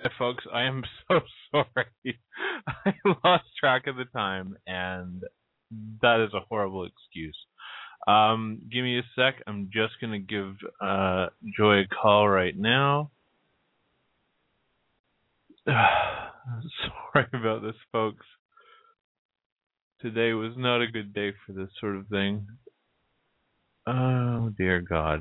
Folks, I am so sorry. I lost track of the time, and that is a horrible excuse. Give me a sec. I'm just going to give Joy a call right now. Sorry about this, folks. Today was not a good day for this sort of thing. Oh, dear God.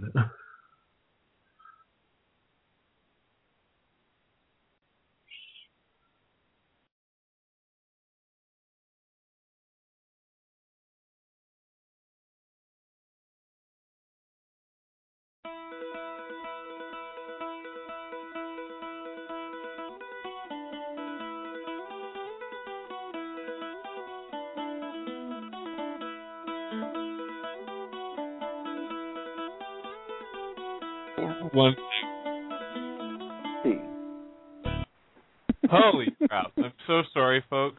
One. Holy crap. I'm so sorry, folks.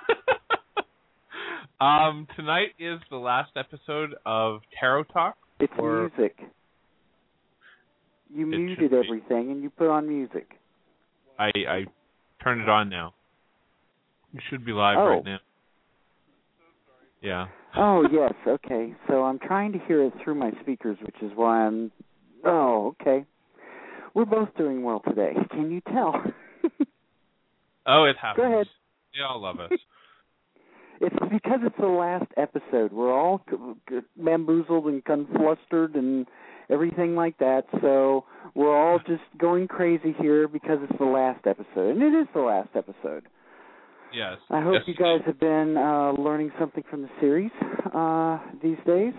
Tonight is the last episode of Tarot Talk. It's music. You muted everything and you put on music. I turned it on now. You should be live right now. Yeah. Oh, yes, okay. So I'm trying to hear it through my speakers, which is why I'm... Oh, okay. We're both doing well today. Can you tell? Oh, it happens. Go ahead. They all love us. It's because it's the last episode. We're all bamboozled and conflustered and everything like that. So we're all just going crazy here because it's the last episode. And it is the last episode. Yes. I hope you guys have been learning something from the series these days.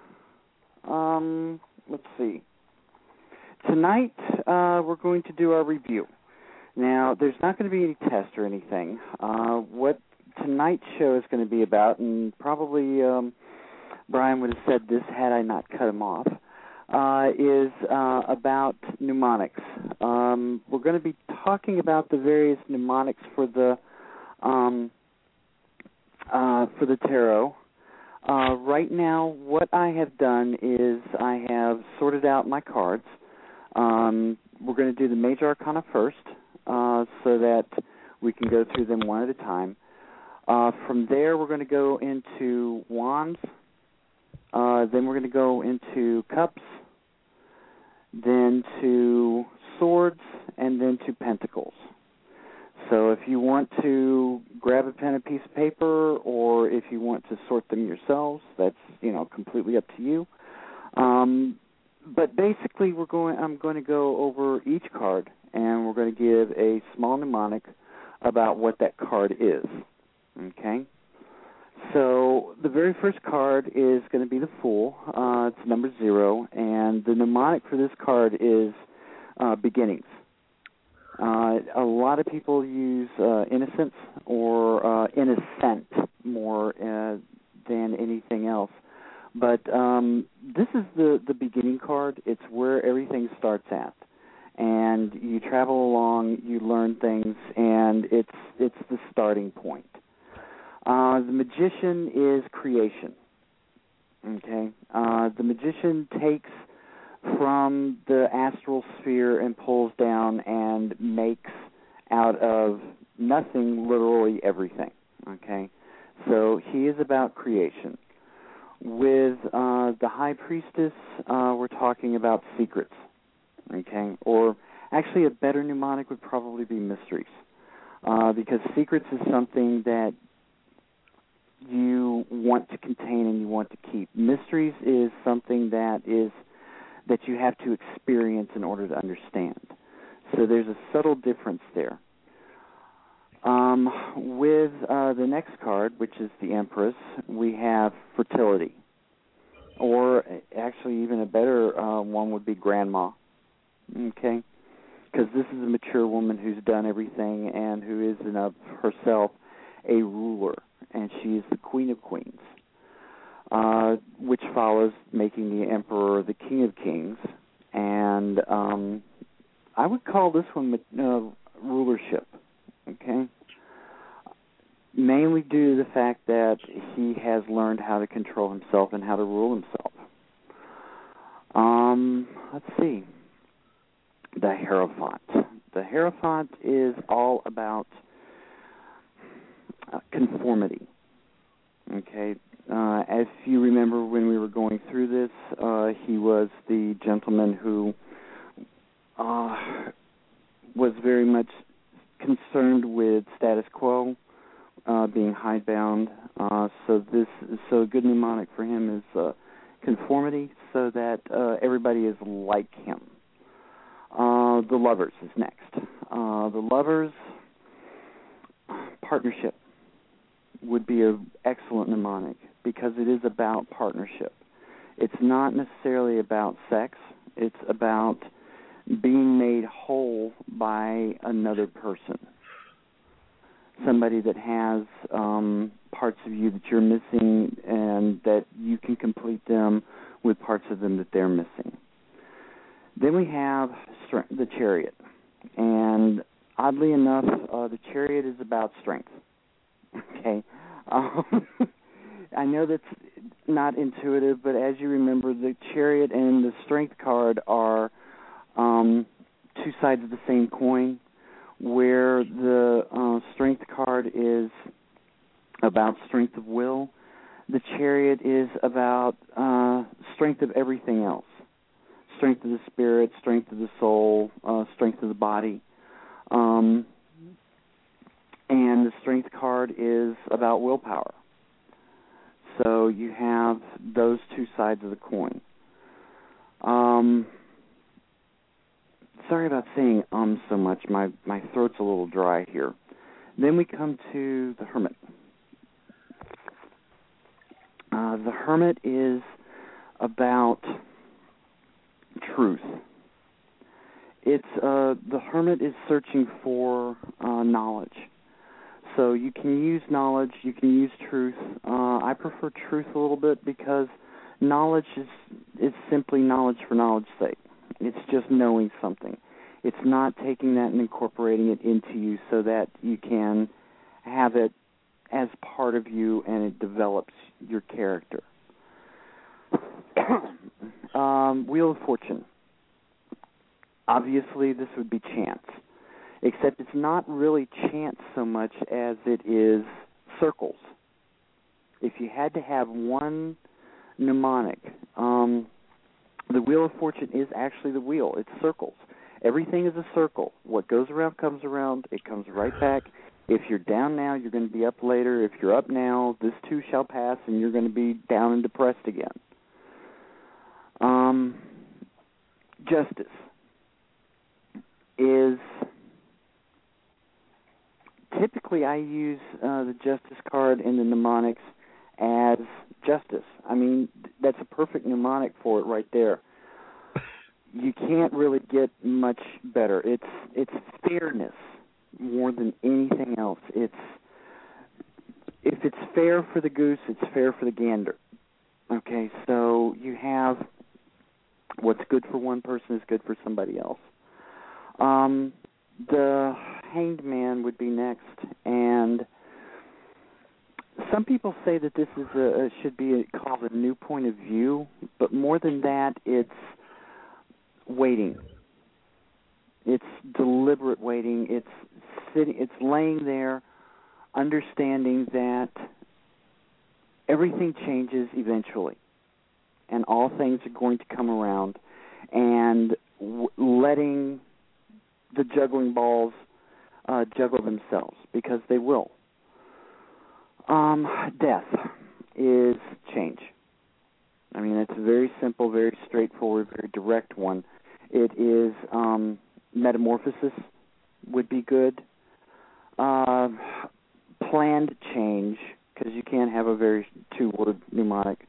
Let's see. Tonight we're going to do our review. Now, there's not going to be any test or anything. What tonight's show is going to be about, and probably Brian would have said this had I not cut him off, is about mnemonics. We're going to be talking about the various mnemonics for the tarot. Right now, what I have done is I have sorted out my cards. We're going to do the Major Arcana first, so that we can go through them one at a time. From there, we're going to go into Wands. Then we're going to go into Cups, then to Swords, and then to Pentacles. So if you want to grab a pen and piece of paper, or if you want to sort them yourselves, that's completely up to you. But basically, I'm going to go over each card, and we're going to give a small mnemonic about what that card is. Okay? So the very first card is going to be the Fool. It's number 0, and the mnemonic for this card is beginnings. A lot of people use innocence or innocent more than anything else. But this is the beginning card. It's where everything starts at. And you travel along, you learn things, and it's the starting point. The Magician is creation. Okay? The Magician takes from the astral sphere and pulls down and makes out of nothing literally everything. Okay? So he is about creation. With the High Priestess, we're talking about secrets, okay? Or actually a better mnemonic would probably be mysteries, because secrets is something that you want to contain and you want to keep. Mysteries is something that you have to experience in order to understand. So there's a subtle difference there. With the next card, which is the Empress, we have fertility. Or actually even a better one would be Grandma. Okay? Because this is a mature woman who's done everything and who is in of herself a ruler. And she is the Queen of Queens, which follows making the Emperor the King of Kings. And I would call this one rulership. Okay? Mainly due to the fact that he has learned how to control himself and how to rule himself. Let's see. The Hierophant. The Hierophant Hierophant is all about conformity. Okay, as you remember when we were going through this, he was the gentleman who was very much concerned with status quo, being hidebound. So a good mnemonic for him is conformity, so that everybody is like him. The Lovers is next. The Lovers, partnership would be an excellent mnemonic because it is about partnership. It's not necessarily about sex. It's about being made whole by another person, somebody that has parts of you that you're missing and that you can complete them with parts of them that they're missing. Then we have the Chariot, and oddly enough, the Chariot is about strength. Okay, I know that's not intuitive, but as you remember, the Chariot and the Strength card are two sides of the same coin, where the Strength card is about strength of will. The Chariot is about strength of everything else. Strength of the spirit, strength of the soul, strength of the body. And the Strength card is about willpower. So you have those two sides of the coin. Sorry about saying so much. My throat's a little dry here. Then we come to the Hermit. The Hermit is about truth. It's the Hermit is searching for knowledge. So you can use knowledge, you can use truth. I prefer truth a little bit because knowledge is simply knowledge for knowledge's sake. It's just knowing something. It's not taking that and incorporating it into you so that you can have it as part of you and it develops your character. Wheel of Fortune. Obviously, this would be chance, except it's not really chance so much as it is circles. If you had to have one mnemonic, the Wheel of Fortune is actually the wheel. It's circles. Everything is a circle. What goes around comes around. It comes right back. If you're down now, you're going to be up later. If you're up now, this too shall pass, and you're going to be down and depressed again. Justice is typically I use the Justice card in the mnemonics as justice. I mean, that's a perfect mnemonic for it right there. You can't really get much better. It's fairness more than anything else. If it's fair for the goose, it's fair for the gander. Okay, so you have what's good for one person is good for somebody else. The Hanged Man would be next, and some people say that this is should be called a new point of view, but more than that, it's waiting. It's deliberate waiting. It's sitting. It's laying there, understanding that everything changes eventually, and all things are going to come around, and letting the juggling balls juggle themselves, because they will. Death is change. I mean, it's a very simple, very straightforward, very direct one. It is metamorphosis would be good. Planned change, because you can't have a very two-word mnemonic.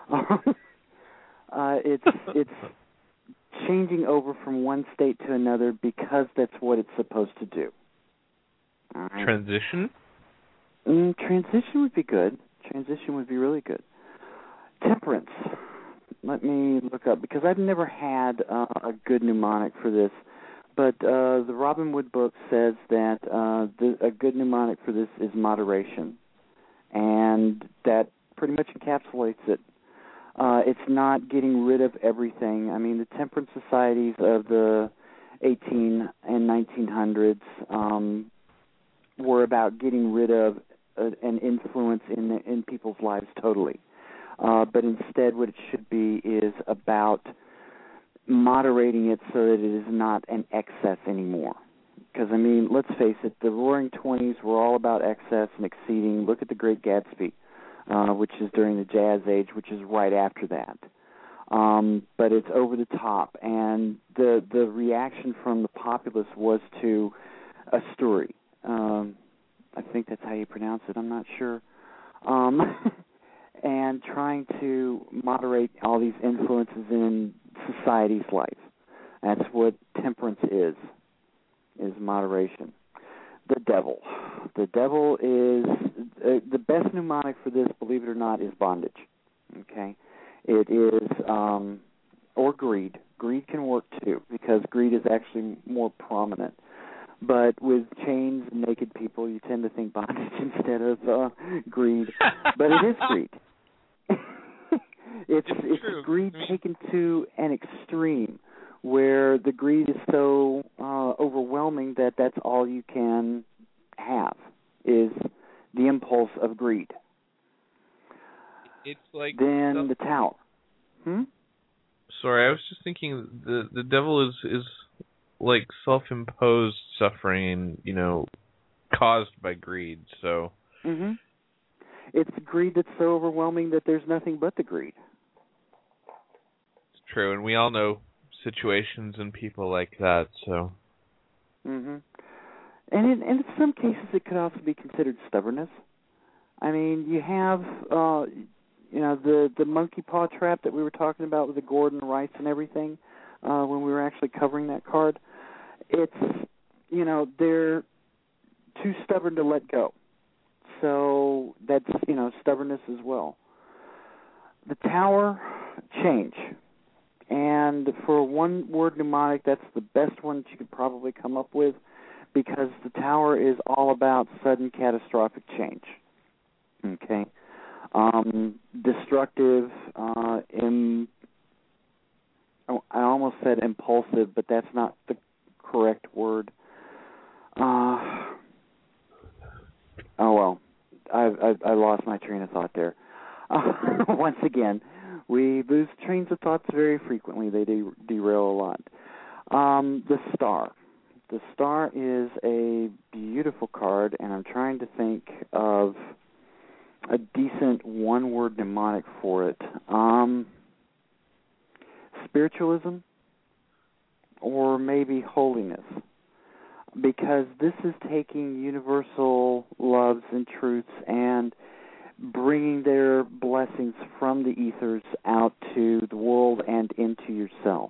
It's changing over from one state to another because that's what it's supposed to do. All right. Transition? Transition would be good. Transition would be really good. Temperance. Let me look up, because I've never had a good mnemonic for this, but the Robin Wood book says that a good mnemonic for this is moderation, and that pretty much encapsulates it. It's not getting rid of everything. I mean, the temperance societies of the 18 and 1900s were about getting rid of an influence in people's lives totally. But instead what it should be is about moderating it so that it is not an excess anymore. Because, I mean, let's face it, the Roaring '20s were all about excess and exceeding. Look at The Great Gatsby, which is during the Jazz Age, which is right after that. But it's over the top, and the reaction from the populace was to a story. I think that's how you pronounce it. I'm not sure. And trying to moderate all these influences in society's life. That's what temperance is moderation. The devil. The devil is the best mnemonic for this, believe it or not, is bondage. Okay? It is, or greed. Greed can work too, because greed is actually more prominent. But with chains and naked people, you tend to think bondage instead of greed. But it is greed. it's greed taken to an extreme, where the greed is so overwhelming that that's all you can have, is the impulse of greed. It's like then the Tower. Sorry, I was just thinking the devil is like self-imposed suffering, caused by greed. So it's greed that's so overwhelming that there's nothing but the greed. It's true, and we all know situations and people like that. So. And in some cases, it could also be considered stubbornness. I mean, you have the monkey paw trap that we were talking about with the gourd and the rice and everything when we were actually covering that card. It's, they're too stubborn to let go. So that's, stubbornness as well. The Tower, change. And for a one-word mnemonic, that's the best one that you could probably come up with, because the Tower is all about sudden catastrophic change. Okay? Destructive, I almost said impulsive, but that's not the correct word. Oh well, I lost my train of thought there. Once again, we lose trains of thoughts very frequently. They derail a lot. The Star. The Star is a beautiful card, and I'm trying to think of a decent one-word mnemonic for it. Spiritualism, or maybe holiness, because this is taking universal loves and truths and bringing their blessings from the ethers out to the world and into yourself.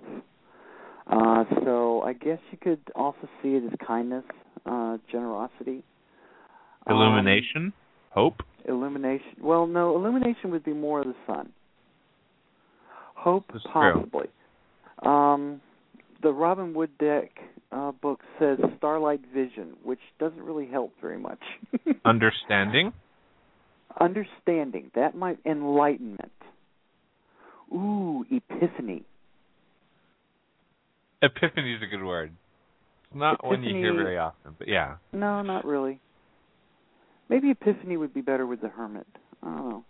So I guess you could also see it as kindness, generosity. Illumination? Hope? Illumination. Well, no, illumination would be more of the sun. Hope, That's possibly. The Robin Wood deck book says Starlight Vision, which doesn't really help very much. Understanding? Understanding. That might... Enlightenment. Ooh, epiphany. Epiphany is a good word. It's not one you hear very often, but yeah. No, not really. Maybe epiphany would be better with the Hermit. I don't know.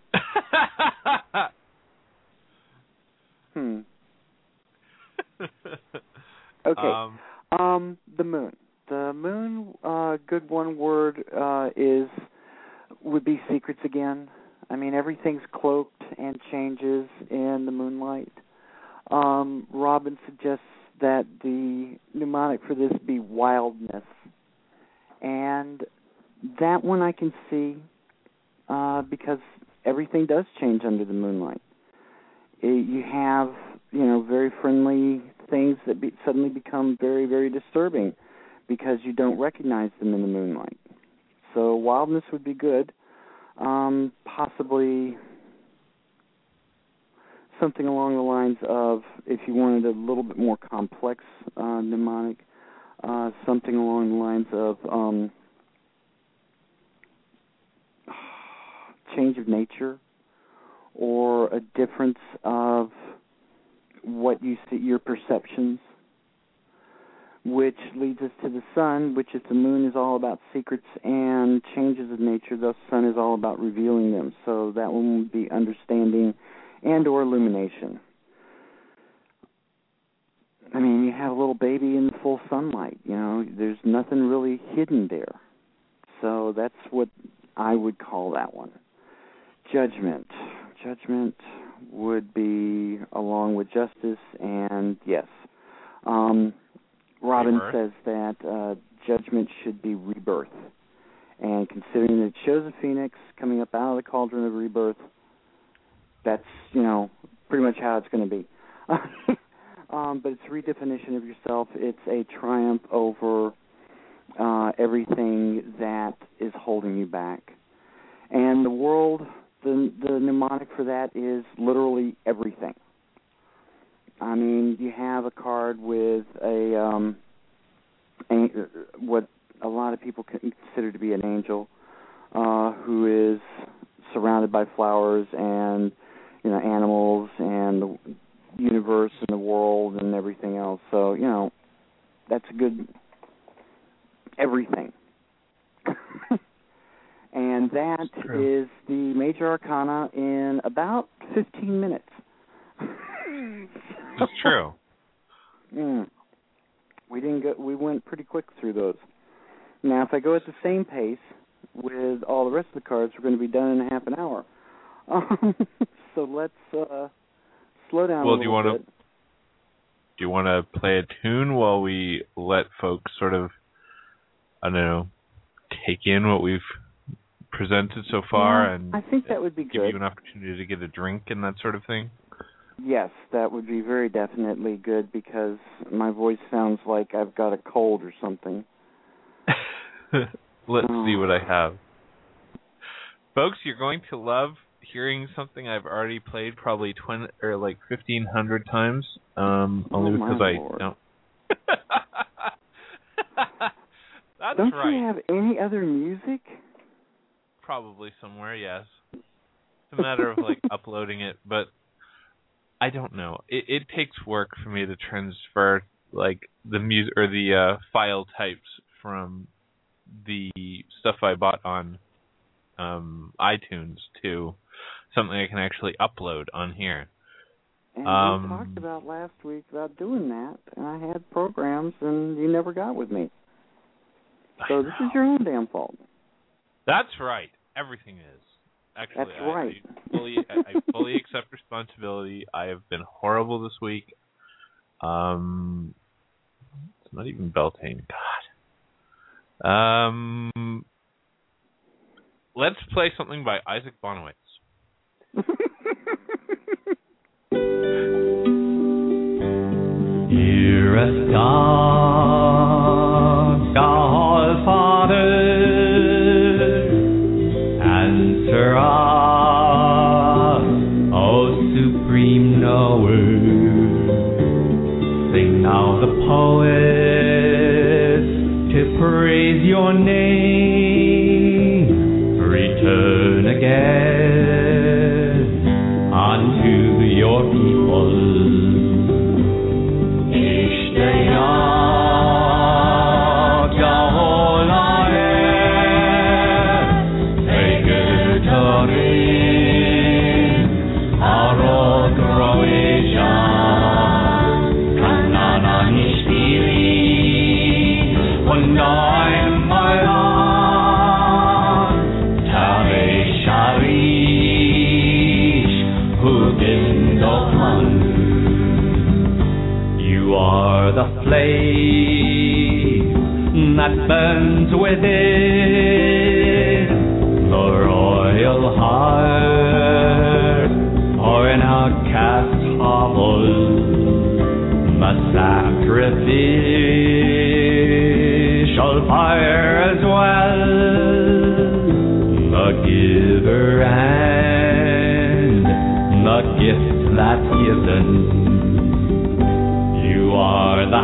Okay. The Moon. The Moon, good one word, would be secrets again. I mean, everything's cloaked and changes in the moonlight. Robin suggests that the mnemonic for this be wildness. And that one I can see because everything does change under the moonlight. You have, very friendly things that suddenly become very, very disturbing because you don't recognize them in the moonlight. So wildness would be good. Possibly something along the lines of, if you wanted a little bit more complex mnemonic, something along the lines of change of nature, or a difference of what you see, your perceptions. which leads us to the sun, which if the moon is all about secrets and changes of nature, the sun is all about revealing them. So that one would be understanding and or illumination. I mean, you have a little baby in the full sunlight, there's nothing really hidden there. So that's what I would call that one. Judgment. Judgment would be along with justice and yes. Robin says that judgment should be rebirth. And considering that it shows a phoenix coming up out of the cauldron of rebirth, that's, pretty much how it's going to be. But it's a redefinition of yourself. It's a triumph over everything that is holding you back. And the world, the mnemonic for that is literally everything. I mean, you have a card with what a lot of people consider to be an angel, who is surrounded by flowers and animals and the universe and the world and everything else. So that's a good everything. And that is the major arcana in about 15 minutes. That's true. We went pretty quick through those. Now, if I go at the same pace with all the rest of the cards, we're going to be done in half an hour. So let's slow down a little bit. Do you want to play a tune while we let folks sort of, I don't know, take in what we've presented so far, and I think that would be give good. you an opportunity to get a drink and that sort of thing? Yes, that would be very definitely good because my voice sounds like I've got a cold or something. Let's see what I have. Folks, you're going to love hearing something I've already played probably 1,500 times, only because I don't. That's don't right. You have any other music? Probably somewhere, yes. It's a matter of uploading it, but I don't know. It takes work for me to transfer the music or the file types from the stuff I bought on iTunes to something I can actually upload on here. And we talked about last week about doing that, and I had programs, and you never got with me. So this is your own damn fault. That's right. Everything is. Actually, that's right. I fully accept responsibility. I have been horrible this week. It's not even Beltane. God. Let's play something by Isaac Bonowitz. Hear us, God, our Father, answer us, O Supreme Knower. Sing now the poets to praise your name. Return again unto your people. The flame that burns within the royal heart, or an outcast hovel, the sacrificial fire as well, the giver and the gift that's given. You are the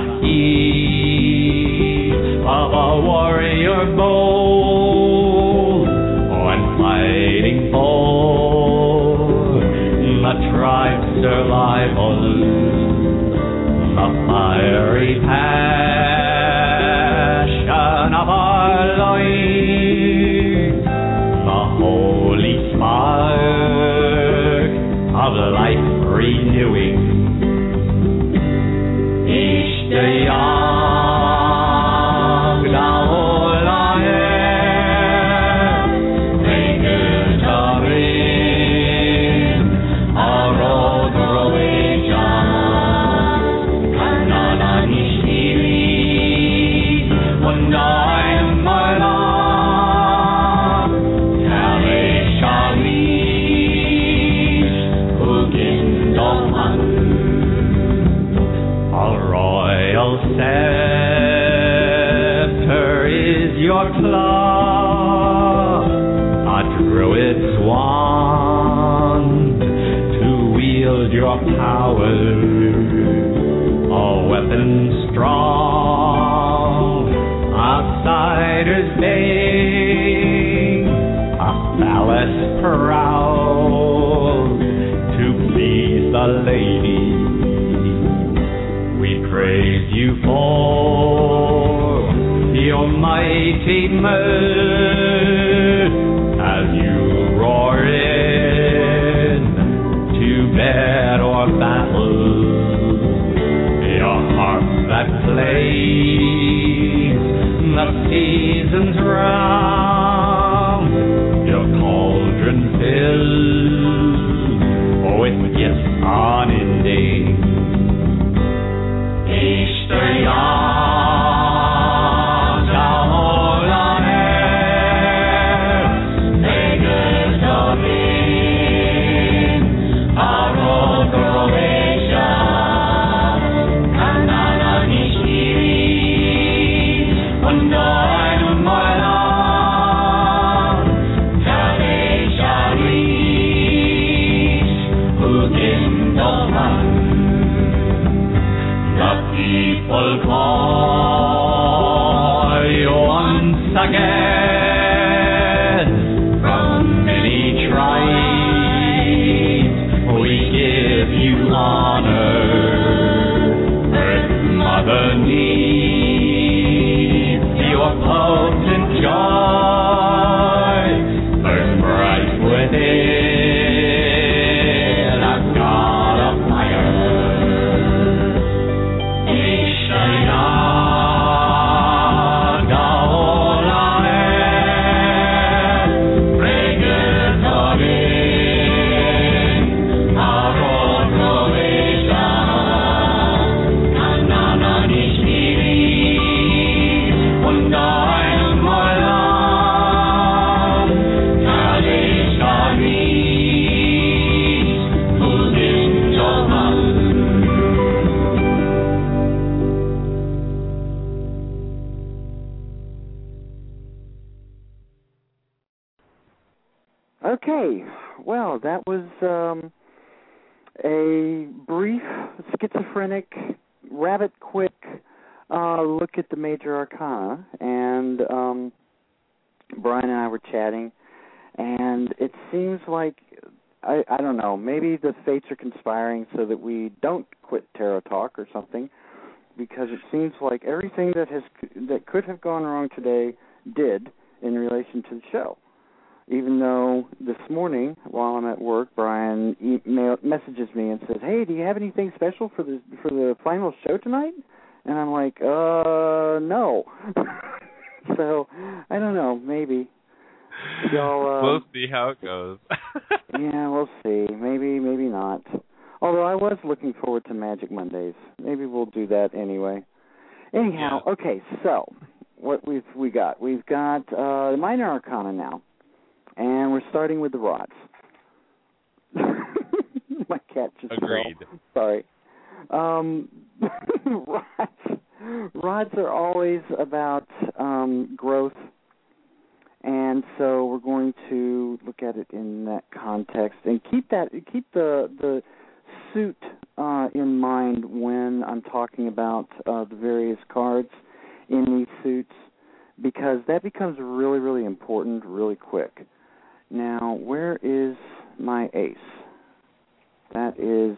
heat of a warrior bold when fighting for the tribe's survival. The fiery path renewing. Ishtayak la'olahem, Megutarim, Arod ro'ejam, Kanana nishiri, Wandayim malam, Kale shalish, Hugin doman. A royal scepter is your club, a druid's wand to wield your power, a weapon strong, outsider's bane, a phallus proud to please the lady. We praise you for your mighty mirth as you roar in to bed or battle. Your harp that plays the seasons round, your cauldron filled with gifts unending. Ishtayak la'olahem, Megutarim, Arod ro'ejam, Kanana nishiri, Wandayim malam, Kale shalish, Hugin doman. The people call you once again from many tribes. We give you honor. Earth Mother needs your potent joy. Burn bright within a God of fire. Ishtayak la'olahem, Megutarim, Arod ro'ejam, Kanana nishiri, Wandayim malam, Kale shalish, Hugin doman. Okay, well, that was a brief, schizophrenic, rabbit quick look at the major arcana, and Brian and I were chatting, and it seems like, I don't know, maybe the fates are conspiring so that we don't quit Tarot Talk or something, because it seems like everything that could have gone wrong today did in relation to the show. Even though this morning, while I'm at work, Brian messages me and says, "Hey, do you have anything special for the final show tonight?" And I'm like, no. So I don't know. Maybe y'all. We'll see how it goes. Yeah, we'll see. Maybe not. Although I was looking forward to Magic Mondays. Maybe we'll do that anyway. Anyhow, Yeah. Okay. So what we got? We've got the minor arcana now. And we're starting with the rods. My cat just Agreed. fell. Sorry. Rods are always about growth, and so we're going to look at it in that context and keep the suit in mind when I'm talking about the various cards in these suits, because that becomes really, really important really quick. Now, where is my ace? That is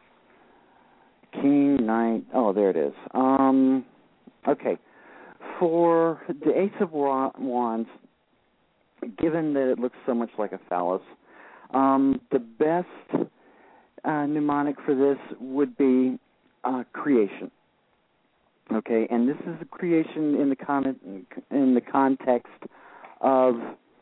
King, Knight. Oh, there it is. Okay. For the Ace of Wands, given that it looks so much like a phallus, the best mnemonic for this would be creation. Okay, and this is a creation in the context of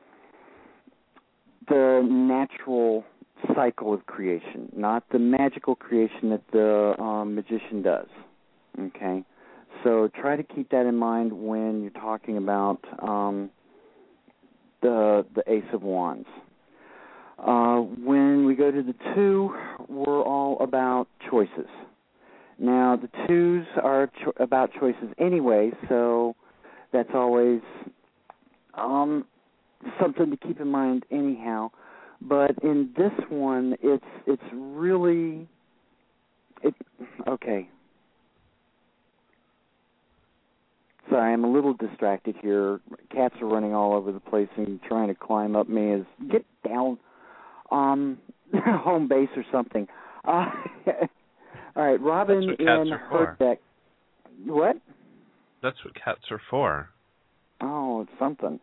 the natural cycle of creation, not the magical creation that the magician does. Okay, so try to keep that in mind when you're talking about the Ace of Wands. When we go to the 2, we're all about choices. Now, the 2s are about choices anyway, so that's always something to keep in mind anyhow. But in this one, it's really okay. Sorry, I'm a little distracted here. Cats are running all over the place and trying to climb up me. Get down, home base or something. All right, Robin in her deck. What? That's what cats are for. Oh, it's something.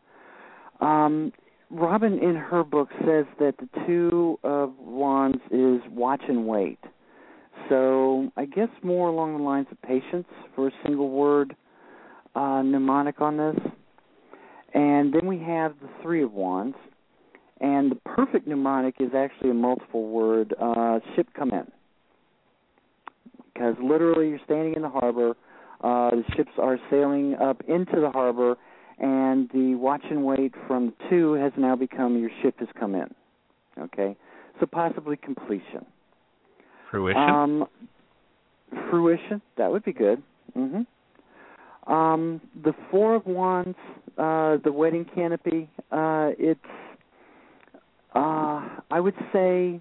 Robin in her book says that the 2 of Wands is watch and wait. So I guess more along the lines of patience for a single word mnemonic on this. And then we have the 3 of Wands. And the perfect mnemonic is actually a multiple word, ship come in. Because literally you're standing in the harbor, the ships are sailing up into the harbor, and the watch and wait from 2 has now become your ship has come in. Okay? So possibly completion. Fruition? Fruition, that would be good. Mm-hmm. The 4 of Wands, the wedding canopy, it's, I would say,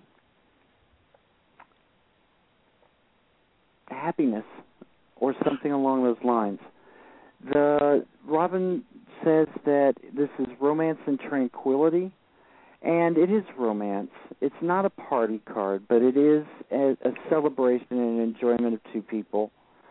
happiness or something along those lines. The Robin says that this is romance and tranquility, and it is romance. It's not a party card, but it is a celebration and an enjoyment of 2 people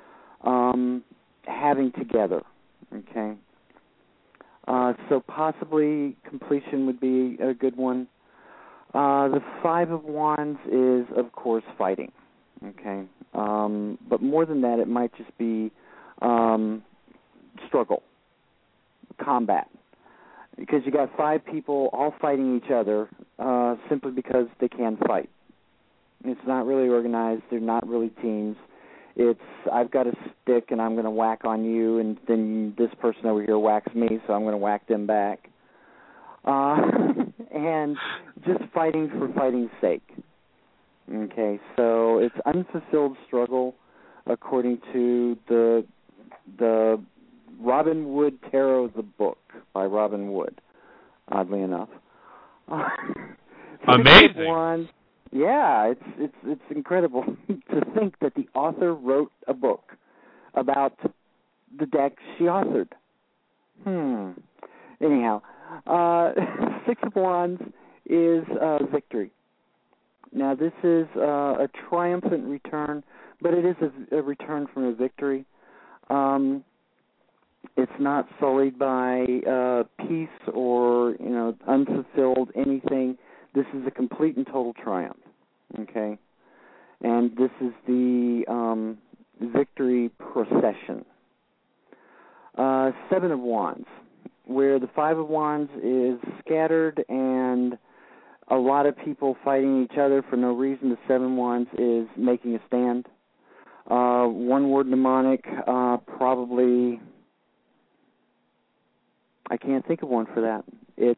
having together. Okay, so possibly completion would be a good one. The 5 of Wands is, of course, fighting. Okay, but more than that, it might just be struggle, combat, because you got 5 people all fighting each other simply because they can fight. It's not really organized. They're not really teams. It's I've got a stick and I'm going to whack on you, and then this person over here whacks me, so I'm going to whack them back. And just fighting for fighting's sake. Okay, so it's unfulfilled struggle, according to the Robin Wood Tarot, the book by Robin Wood. Oddly enough, amazing. Yeah, it's incredible to think that the author wrote a book about the deck she authored. Anyhow, 6 of Wands is victory. Now, this is a triumphant return, but it is a return from a victory. It's not sullied by peace or unfulfilled anything. This is a complete and total triumph. Okay, and this is the victory procession. 7 of Wands, where the 5 of Wands is scattered and a lot of people fighting each other for no reason. The 7 of Wands is making a stand. One word mnemonic, probably, I can't think of one for that. It's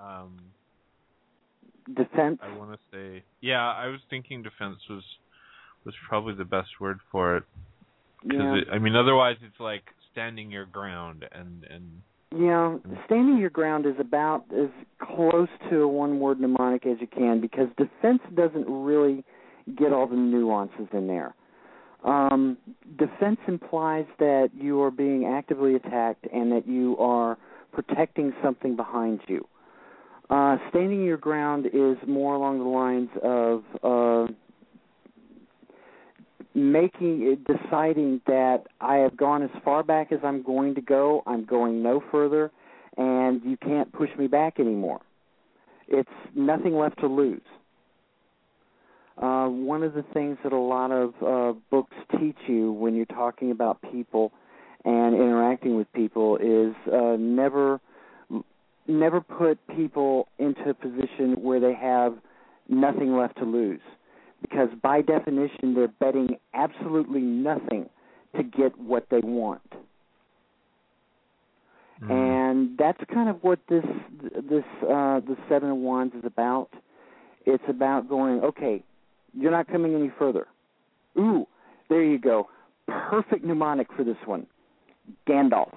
defense. I want to say, yeah, I was thinking defense was probably the best word for it. Yeah. Otherwise it's like standing your ground and yeah, standing your ground is about as close to a one-word mnemonic as you can, because defense doesn't really get all the nuances in there. Defense implies that you are being actively attacked and that you are protecting something behind you. Standing your ground is more along the lines of deciding that I have gone as far back as I'm going to go. I'm going no further, and you can't push me back anymore. It's nothing left to lose. one of the things that a lot of books teach you when you're talking about people and interacting with people is never put people into a position where they have nothing left to lose, because by definition they're betting absolutely nothing to get what they want. And that's kind of what the Seven of Wands is about. It's about going, okay, you're not coming any further. Ooh, there you go. Perfect mnemonic for this one. Gandalf.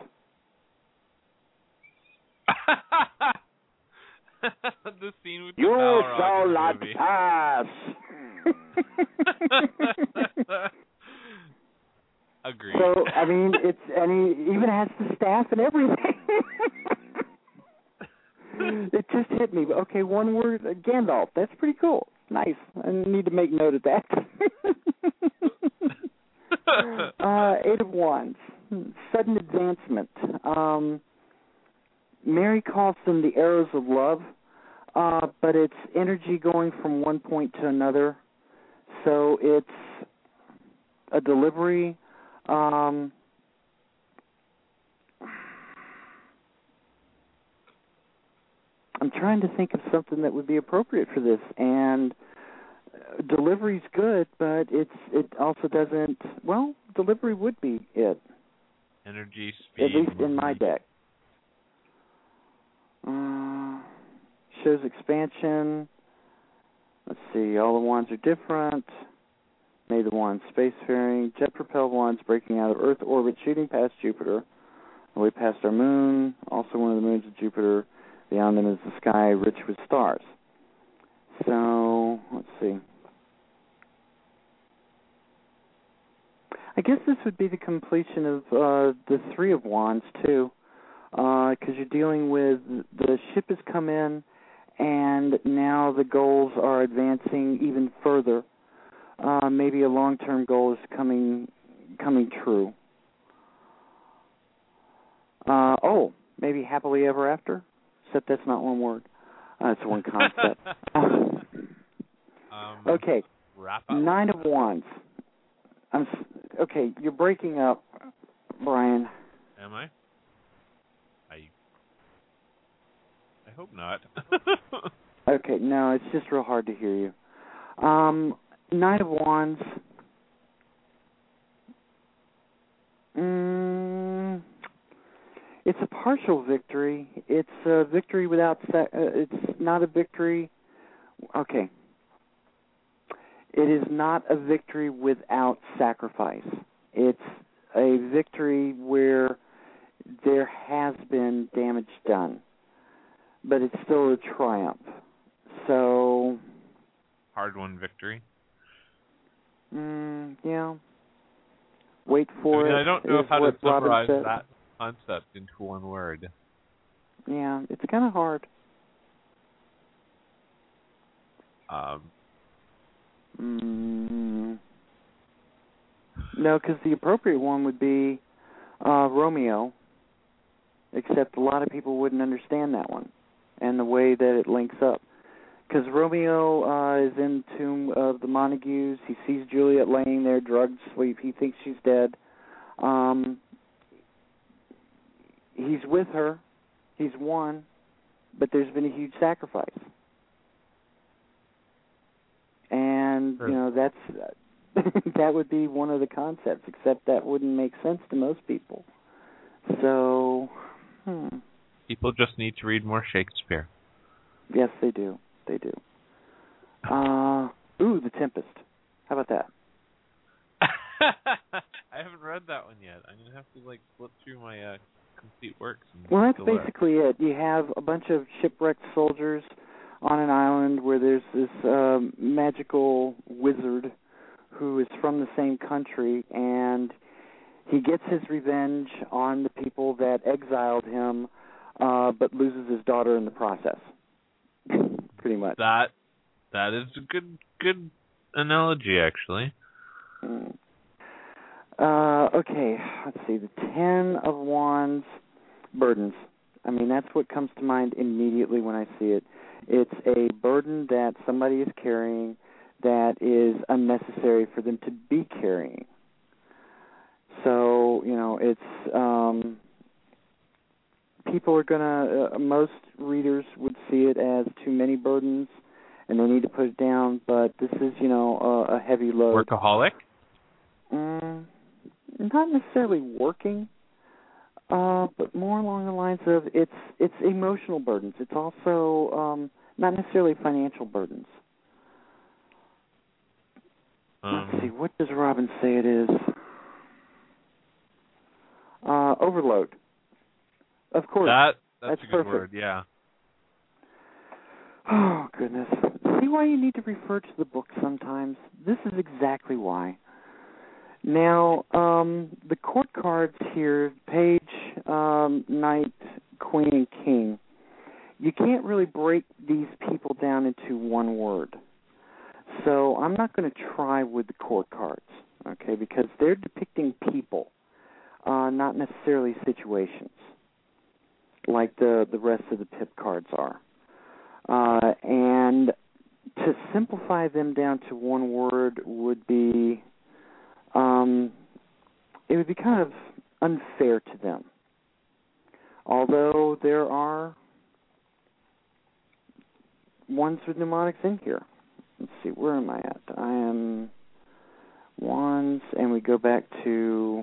The scene with You the shall Balrog not movie. pass. Agreed. So, I mean, he even has the staff and everything. It just hit me. Okay, one word, Gandalf. That's pretty cool. Nice. I need to make note of that. Eight of Wands. Sudden advancement. Mary calls them the arrows of love, but it's energy going from one point to another. So it's a delivery. I'm trying to think of something that would be appropriate for this, and delivery's good, but it also doesn't. Well, delivery would be it. Energy, speed. At least in my deck. Shows expansion. Let's see. All the wands are different. May the wands spacefaring. Jet-propelled wands breaking out of Earth orbit, shooting past Jupiter, away past our moon. Also one of the moons of Jupiter. Beyond them is the sky rich with stars. So, let's see. I guess this would be the completion of the Three of Wands, too, because you're dealing with the ship has come in, and now the goals are advancing even further. Maybe a long-term goal is coming true. Maybe happily ever after? Except that's not one word. It's one concept. Okay. Wrap up. Nine of Wands. Okay, you're breaking up, Brian. Am I? I hope not. Okay, no, it's just real hard to hear you. Nine of Wands. It's a partial victory. It's a victory without... it's not a victory... Okay. It is not a victory without sacrifice. It's a victory where there has been damage done, but it's still a triumph. So... Hard-won victory. Yeah. Wait for it. I don't know how to summarize said. that concept into one word. Yeah, it's kind of hard. No, because the appropriate one would be Romeo, except a lot of people wouldn't understand that one and the way that it links up. Because Romeo is in the tomb of the Montagues. He sees Juliet laying there, drugged asleep. He thinks she's dead. He's with her. He's won. But there's been a huge sacrifice. And, that's that would be one of the concepts, except that wouldn't make sense to most people. So, People just need to read more Shakespeare. Yes, they do. They do. The Tempest. How about that? I haven't read that one yet. I'm going to have to, flip through my complete works. Well, that's basically it. You have a bunch of shipwrecked soldiers on an island where there's this magical wizard who is from the same country, and he gets his revenge on the people that exiled him, but loses his daughter in the process. Pretty much. That is a good analogy, actually. Okay, let's see. The Ten of Wands, burdens. I mean, that's what comes to mind immediately when I see it. It's a burden that somebody is carrying that is unnecessary for them to be carrying. So, it's people are going to, most readers would see it as too many burdens and they need to put it down, but this is, a heavy load. Workaholic? Not necessarily working, but more along the lines of it's emotional burdens. It's also not necessarily financial burdens. Let's see, what does Robin say it is? Overload. Of course. That's a good perfect. word, yeah. Oh, goodness. See why you need to refer to the book sometimes? This is exactly why. Now, the court cards here, Page, Knight, Queen, and King, you can't really break these people down into one word. So I'm not going to try with the court cards, okay, because they're depicting people, not necessarily situations, like the rest of the pip cards are. And to simplify them down to one word would be, it would be kind of unfair to them. Although there are ones with mnemonics in here. Let's see, where am I at? I am Wands, and we go back to...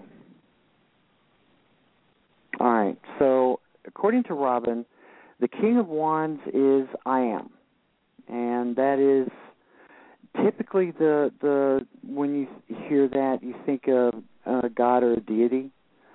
All right, so according to Robin, the King of Wands is I am. And that is typically the when you hear that, you think of a god or a deity.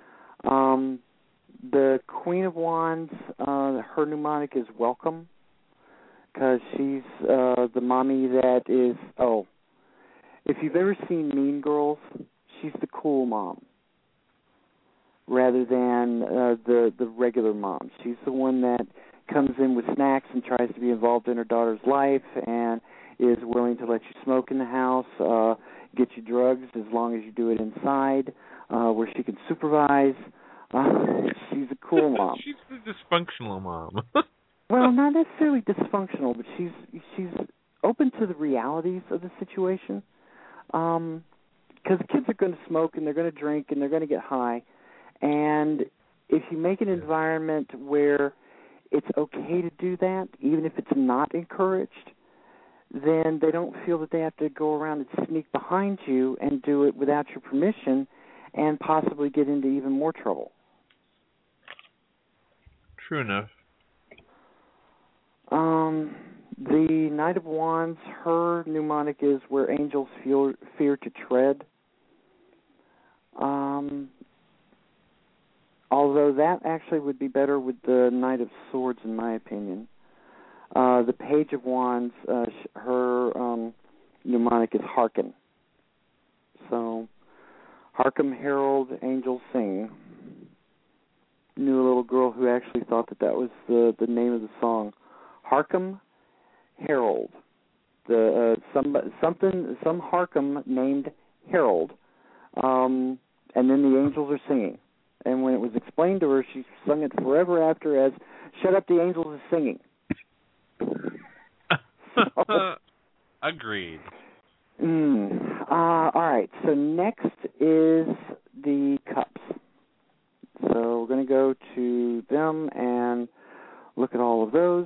The Queen of Wands, her mnemonic is welcome, because she's the mommy that is, if you've ever seen Mean Girls, she's the cool mom rather than the regular mom. She's the one that comes in with snacks and tries to be involved in her daughter's life and is willing to let you smoke in the house, get you drugs as long as you do it inside, where she can supervise. She's a cool mom. She's the dysfunctional mom. Well, not necessarily dysfunctional, but she's open to the realities of the situation. Because the kids are going to smoke and they're going to drink and they're going to get high. And if you make an environment where it's okay to do that, even if it's not encouraged, then they don't feel that they have to go around and sneak behind you and do it without your permission and possibly get into even more trouble. True enough. The Knight of Wands, her mnemonic is where angels fear to tread. Although that actually would be better with the Knight of Swords, in my opinion. The Page of Wands, her mnemonic is hearken. So, Harkem Herald, Angels Sing. Knew a little girl who actually thought that was the name of the song. Harkem Herald. Some Harkem named Harold. And then the angels are singing. And when it was explained to her, she sung it forever after as, "Shut up, the angels are singing." Agreed. All right, so next is the cups. So we're going to go to them and look at all of those.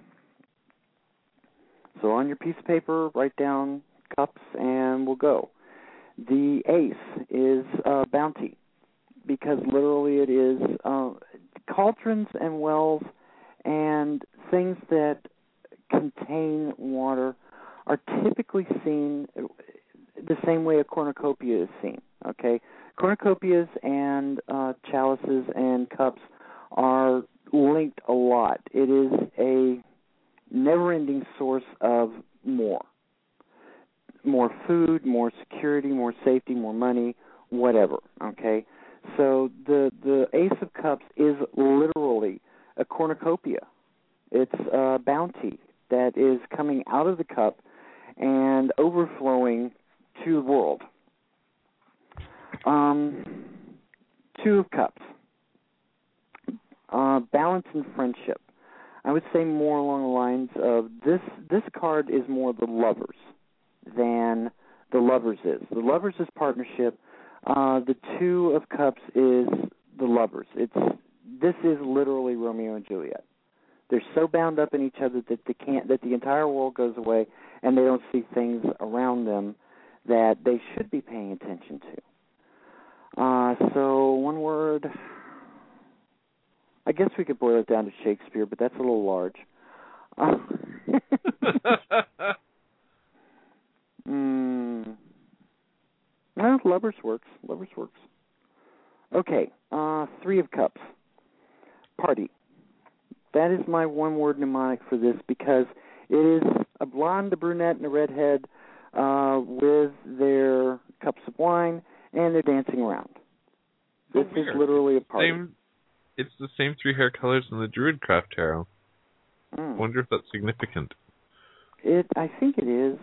So on your piece of paper, write down cups, and we'll go. The ace is bounty, because literally it is cauldrons and wells and things that contain water are typically seen the same way a cornucopia is seen, okay? Cornucopias and chalices and cups are linked a lot. It is a never-ending source of more. More food, more security, more safety, more money, whatever, okay? So the Ace of Cups is literally a cornucopia. It's a bounty that is coming out of the cup and overflowing to the world. Two of Cups. Balance and friendship. I would say more along the lines of this card is more the lovers. than the Lovers is. The Lovers is partnership. The Two of Cups is the Lovers. This is literally Romeo and Juliet. They're so bound up in each other that the entire world goes away, and they don't see things around them that they should be paying attention to. So one word. I guess we could boil it down to Shakespeare, but that's a little large. Well, Lovers works. Okay, Three of Cups. Party. That is my one-word mnemonic for this because it is a blonde, a brunette, and a redhead with their cups of wine, and they're dancing around. This is literally a party. It's the same three hair colors in the Druidcraft Tarot. I Mm. wonder if that's significant. I think it is.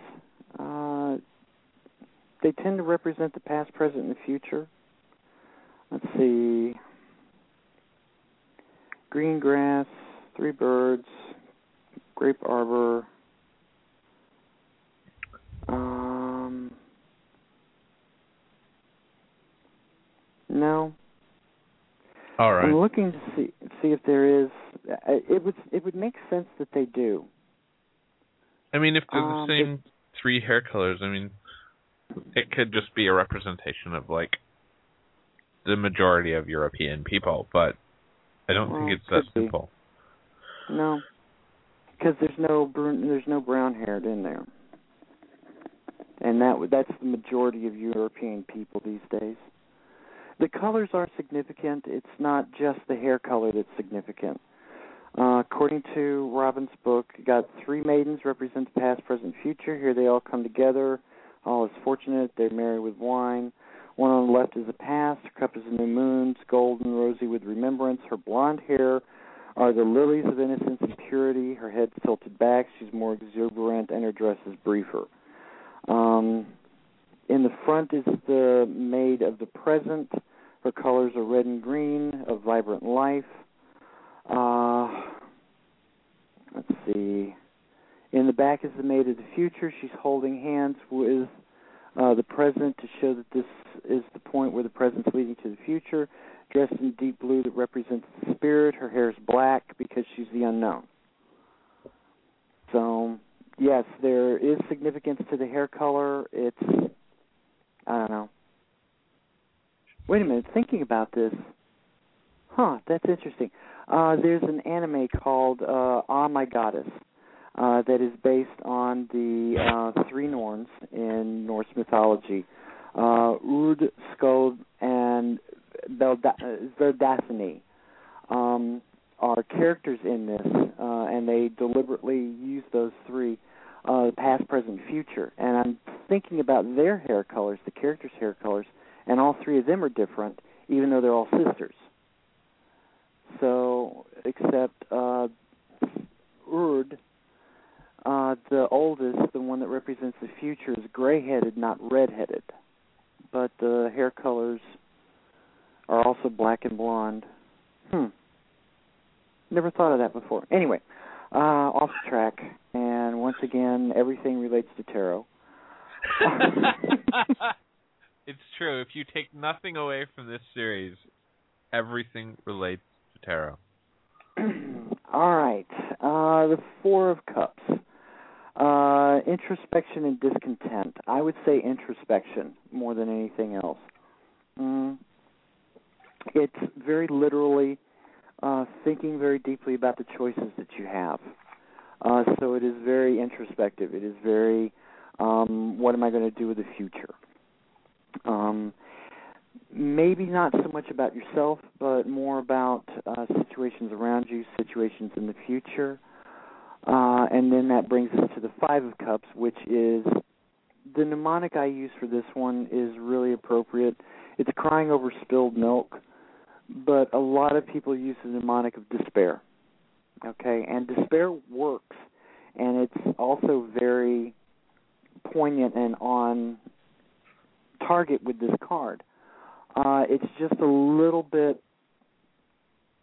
They tend to represent the past, present, and the future. Let's see. Green grass, three birds, grape arbor. No. All right. I'm looking to see if there is. It would make sense that they do. I mean, if they're the same three hair colors, I mean, it could just be a representation of, like, the majority of European people, but I don't think it's that simple. No, because there's no brown haired in there, and that's the majority of European people these days. The colors are significant. It's not just the hair color that's significant. According to Robin's book, you got three maidens represent the past, present, future. Here they all come together. All is fortunate. They're merry with wine. One on the left is the past. Her cup is the new moon. It's golden, rosy with remembrance. Her blonde hair are the lilies of innocence and purity. Her head tilted back. She's more exuberant, and her dress is briefer. In the front is the maid of the present. Her colors are red and green, of vibrant life. Let's see. In the back is the maid of the future. She's holding hands with the present to show that this is the point where the present's leading to the future. Dressed in deep blue that represents the spirit. Her hair is black because she's the unknown. So, yes, there is significance to the hair color. It's, I don't know. Wait a minute, thinking about this. That's interesting. There's an anime called Ah My Goddess that is based on the three Norns in Norse mythology. Ud, Skuld, and Verdasini are characters in this, and they deliberately use those three, past, present, future. And I'm thinking about their hair colors, the characters' hair colors, and all three of them are different, even though they're all sisters. So, except Urd, the oldest, the one that represents the future, is gray-headed, not red-headed. But the hair colors are also black and blonde. Never thought of that before. Anyway, off track, and once again, everything relates to tarot. It's true. If you take nothing away from this series, everything relates to tarot. All right. The Four of Cups. Introspection and discontent. I would say introspection more than anything else. It's very literally thinking very deeply about the choices that you have. So it is very introspective. It is very, what am I going to do with the future? Maybe not so much about yourself, but more about situations around you, situations in the future. And then that brings us to the Five of Cups, which is the mnemonic I use for this one is really appropriate. It's crying over spilled milk, but a lot of people use the mnemonic of despair. Okay, and despair works, and it's also very poignant and on target with this card. It's just a little bit,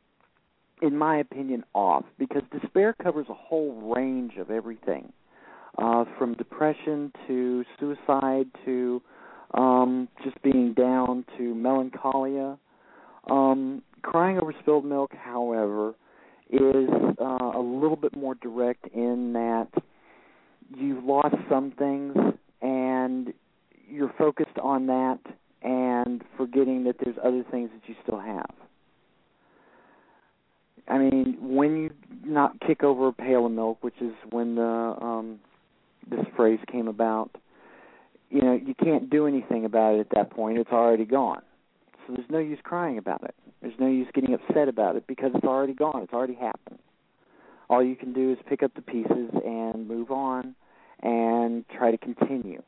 in my opinion, off, because despair covers a whole range of everything. from depression to suicide to just being down to melancholia. Crying over spilled milk, however, is a little bit more direct in that you've lost some things and you're focused on that and forgetting that there's other things that you still have. I mean, when you not kick over a pail of milk, which is when this phrase came about, you know, you can't do anything about it at that point. It's already gone. So there's no use crying about it. There's no use getting upset about it because it's already gone. It's already happened. All you can do is pick up the pieces and move on and try to continue.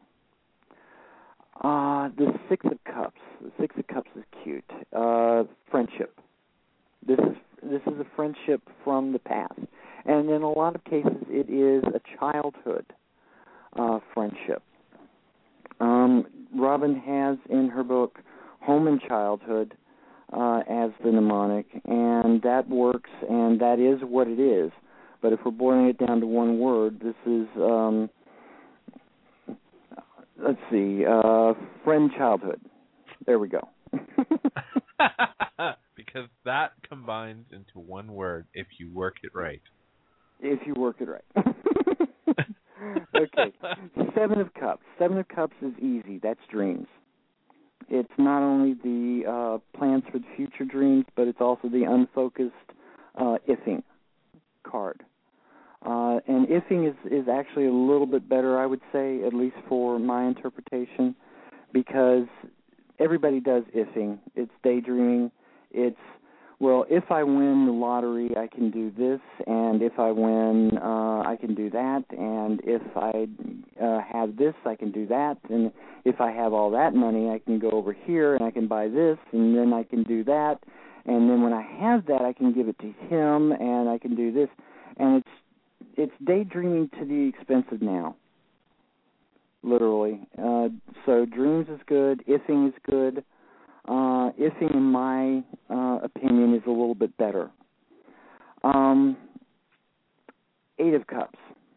The Six of Cups. The Six of Cups is cute. Friendship. This is a friendship from the past. And in a lot of cases, it is a childhood friendship. Robin has in her book Home and Childhood as the mnemonic, and that works, and that is what it is. But if we're boiling it down to one word, this is, friend childhood. There we go. Because that combines into one word if you work it right. If you work it right. Okay. Seven of Cups. Seven of Cups is easy. That's dreams. It's not only the plans for the future dreams, but it's also the unfocused ifing card. And ifing is actually a little bit better, I would say, at least for my interpretation, because everybody does ifing. It's daydreaming. It's, well, if I win the lottery, I can do this, and if I win, I can do that, and if I have this, I can do that, and if I have all that money, I can go over here, and I can buy this, and then I can do that, and then when I have that, I can give it to him, and I can do this, and it's daydreaming to the expense of now, literally. So dreams is good, ifing is good. Ifing, in my opinion, is a little bit better. Eight of Cups.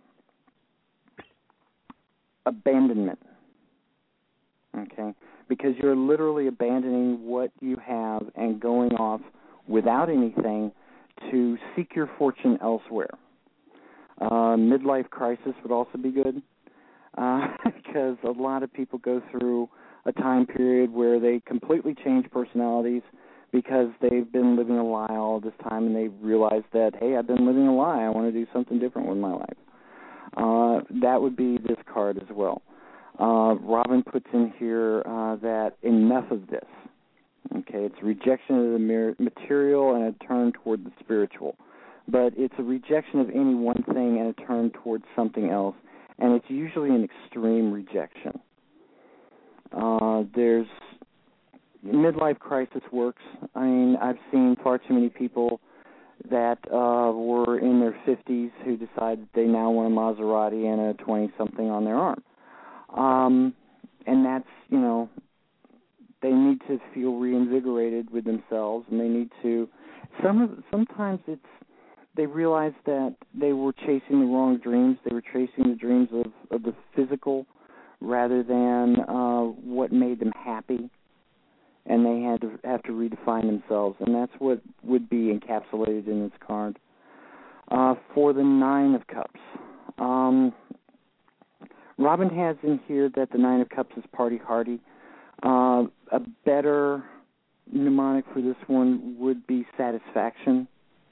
Abandonment. Okay? Because you're literally abandoning what you have and going off without anything to seek your fortune elsewhere. Midlife crisis would also be good because a lot of people go through a time period where they completely change personalities because they've been living a lie all this time and they realize that, hey, I've been living a lie. I want to do something different with my life. That would be this card as well. Robin puts in here that enough of this. Okay, it's rejection of the material and a turn toward the spiritual. But it's a rejection of any one thing and a turn towards something else, and it's usually an extreme rejection. There's midlife crisis works. I mean, I've seen far too many people that were in their 50s who decided they now want a Maserati and a 20-something on their arm. And that's, you know, they need to feel reinvigorated with themselves, and they need to. Sometimes it's they realize that they were chasing the wrong dreams. They were chasing the dreams of the physical rather than what made them happy, and they have to redefine themselves, and that's what would be encapsulated in this card. For the Nine of Cups, Robin has in here that the Nine of Cups is party-hardy. A better mnemonic for this one would be satisfaction.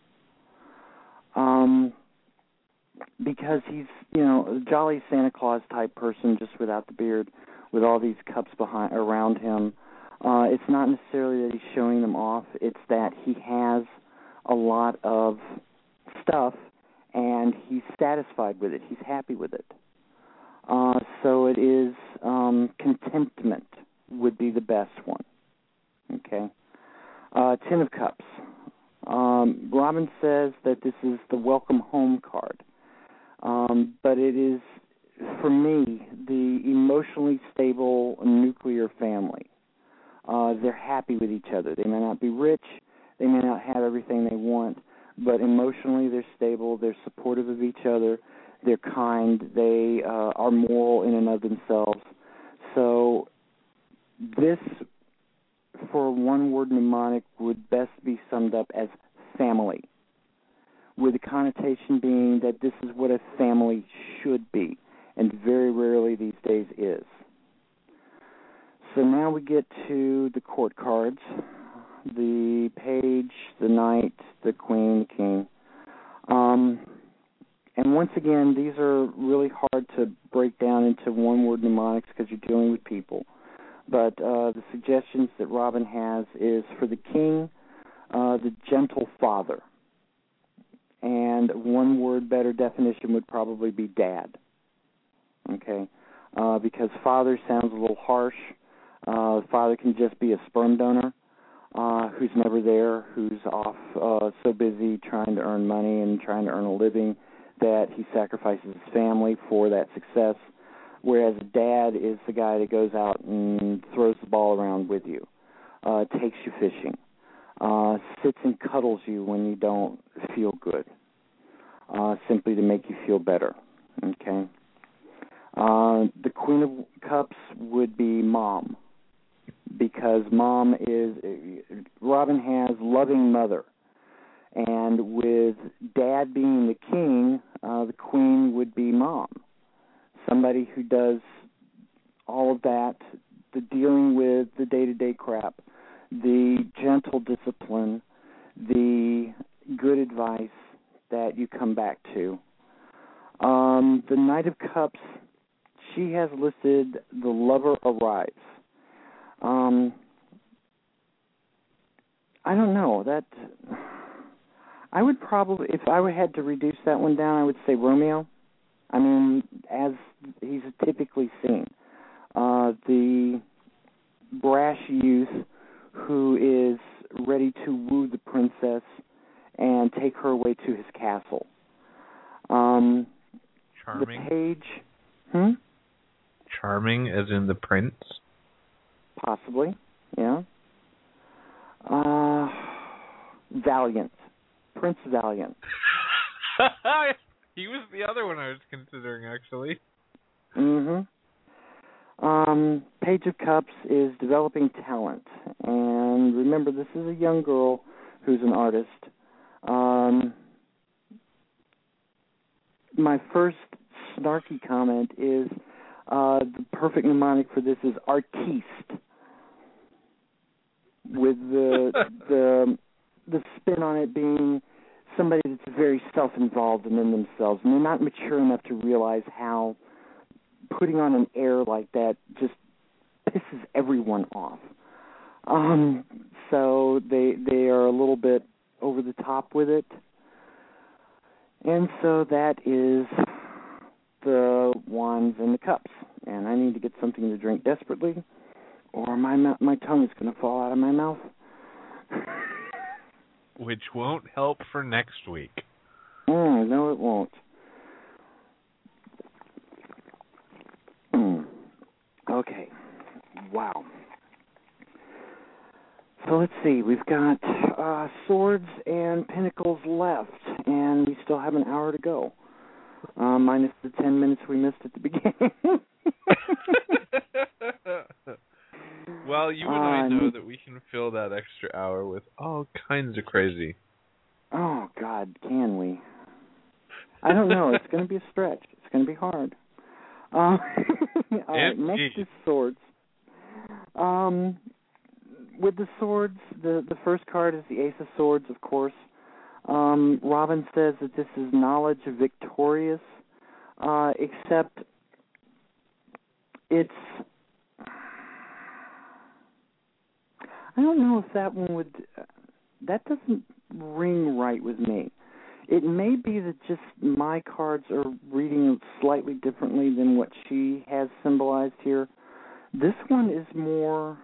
Because he's, you know, a jolly Santa Claus type person just without the beard, with all these cups around him. It's not necessarily that he's showing them off. It's that he has a lot of stuff, and he's satisfied with it. He's happy with it. So it is contentment would be the best one. Okay. Ten of Cups. Robin says that this is the welcome home card. But it is, for me, the emotionally stable nuclear family. They're happy with each other. They may not be rich. They may not have everything they want. But emotionally, they're stable. They're supportive of each other. they're kind, they are moral in and of themselves. So this, for one word mnemonic, would best be summed up as family, with the connotation being that this is what a family should be, and very rarely these days is. So now we get to the court cards, the page, the knight, the queen, the king. And once again, these are really hard to break down into one-word mnemonics because you're dealing with people. But the suggestions that Robin has is for the king, the gentle father. And one word better definition would probably be dad. Okay? Because father sounds a little harsh. Father can just be a sperm donor who's never there, who's off so busy trying to earn money and trying to earn a living that he sacrifices his family for that success, whereas a dad is the guy that goes out and throws the ball around with you, takes you fishing, sits and cuddles you when you don't feel good, simply to make you feel better. Okay? The Queen of Cups would be mom, because mom is, Robin has loving mother. And with dad being the king, the queen would be mom. Somebody who does all of that, the dealing with the day-to-day crap, the gentle discipline, the good advice that you come back to. The Knight of Cups, she has listed the lover arrives. I don't know. That I would probably, if I had to reduce that one down, I would say Romeo. I mean, as he's typically seen. The brash youth who is ready to woo the princess and take her away to his castle. Charming? The page... Charming as in the prince? Possibly, yeah. Valiant. Prince Valiant. He was the other one I was considering, actually. Page of Cups is developing talent. And remember, this is a young girl who's an artist. My first snarky comment is the perfect mnemonic for this is artiste, with the spin on it being somebody that's very self-involved and in themselves, and they're not mature enough to realize how putting on an air like that just pisses everyone off. So they are a little bit over the top with it. And so that is the wands and the cups. And I need to get something to drink desperately, or my tongue is going to fall out of my mouth. Which won't help for next week. No, it won't. Okay. Wow. So let's see. We've got swords and pinnacles left, and we still have an hour to go, minus the 10 minutes we missed at the beginning. Well, you and I know that we can fill that extra hour with all kinds of crazy. Oh, God, can we? I don't know. It's going to be a stretch. It's going to be hard. All right, next is swords. With the swords, the first card is the Ace of Swords, of course. Robin says that this is knowledge victorious, except it's... I don't know if that one would... that doesn't ring right with me. It may be that just my cards are reading slightly differently than what she has symbolized here. This one is more...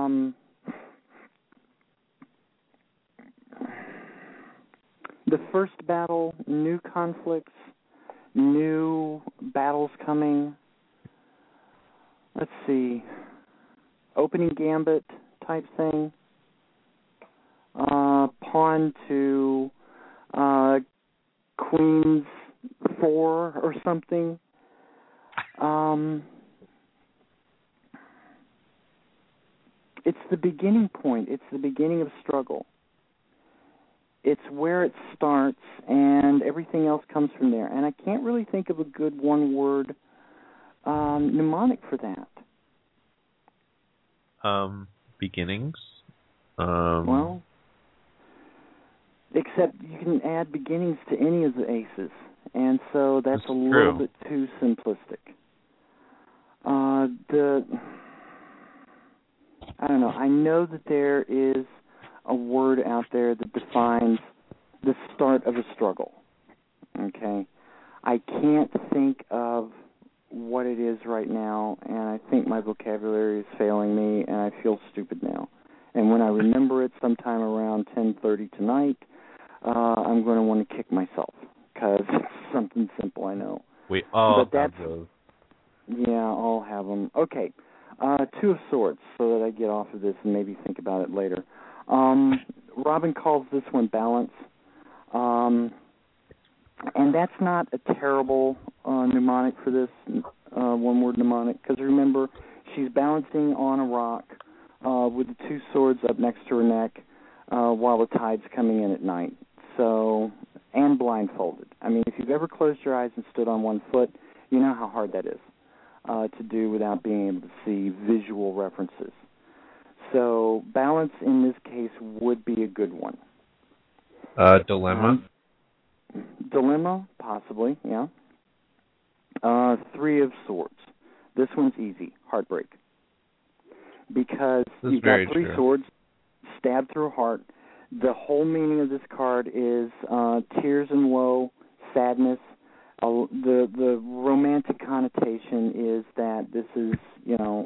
the first battle, new conflicts, new battles coming. Let's see. Opening gambit type thing. Pawn to queen's 4 or something. It's the beginning point. It's the beginning of struggle. It's where it starts, and everything else comes from there. And I can't really think of a good one-word mnemonic for that. Beginnings. Well, except you can add beginnings to any of the aces, and so that's a little bit too simplistic. I don't know. I know that there is a word out there that defines the start of a struggle. Okay? I can't think of what it is right now, and I think my vocabulary is failing me, and I feel stupid now. And when I remember it sometime around 10:30 tonight, I'm going to want to kick myself because it's something simple, I know. We all have those. Yeah, I'll have them. Okay. 2 of Swords, so that I get off of this and maybe think about it later. Robin calls this one balance. And that's not a terrible mnemonic for this one-word mnemonic, because remember, she's balancing on a rock with the 2 swords up next to her neck while the tide's coming in at night. So, and blindfolded. I mean, if you've ever closed your eyes and stood on one foot, you know how hard that is to do without being able to see visual references. So balance in this case would be a good one. Dilemma? Dilemma, possibly, yeah. 3 of Swords. This one's easy, heartbreak. Because you've got 3 swords stabbed through a heart. The whole meaning of this card is tears and woe, sadness. The romantic connotation is that this is, you know,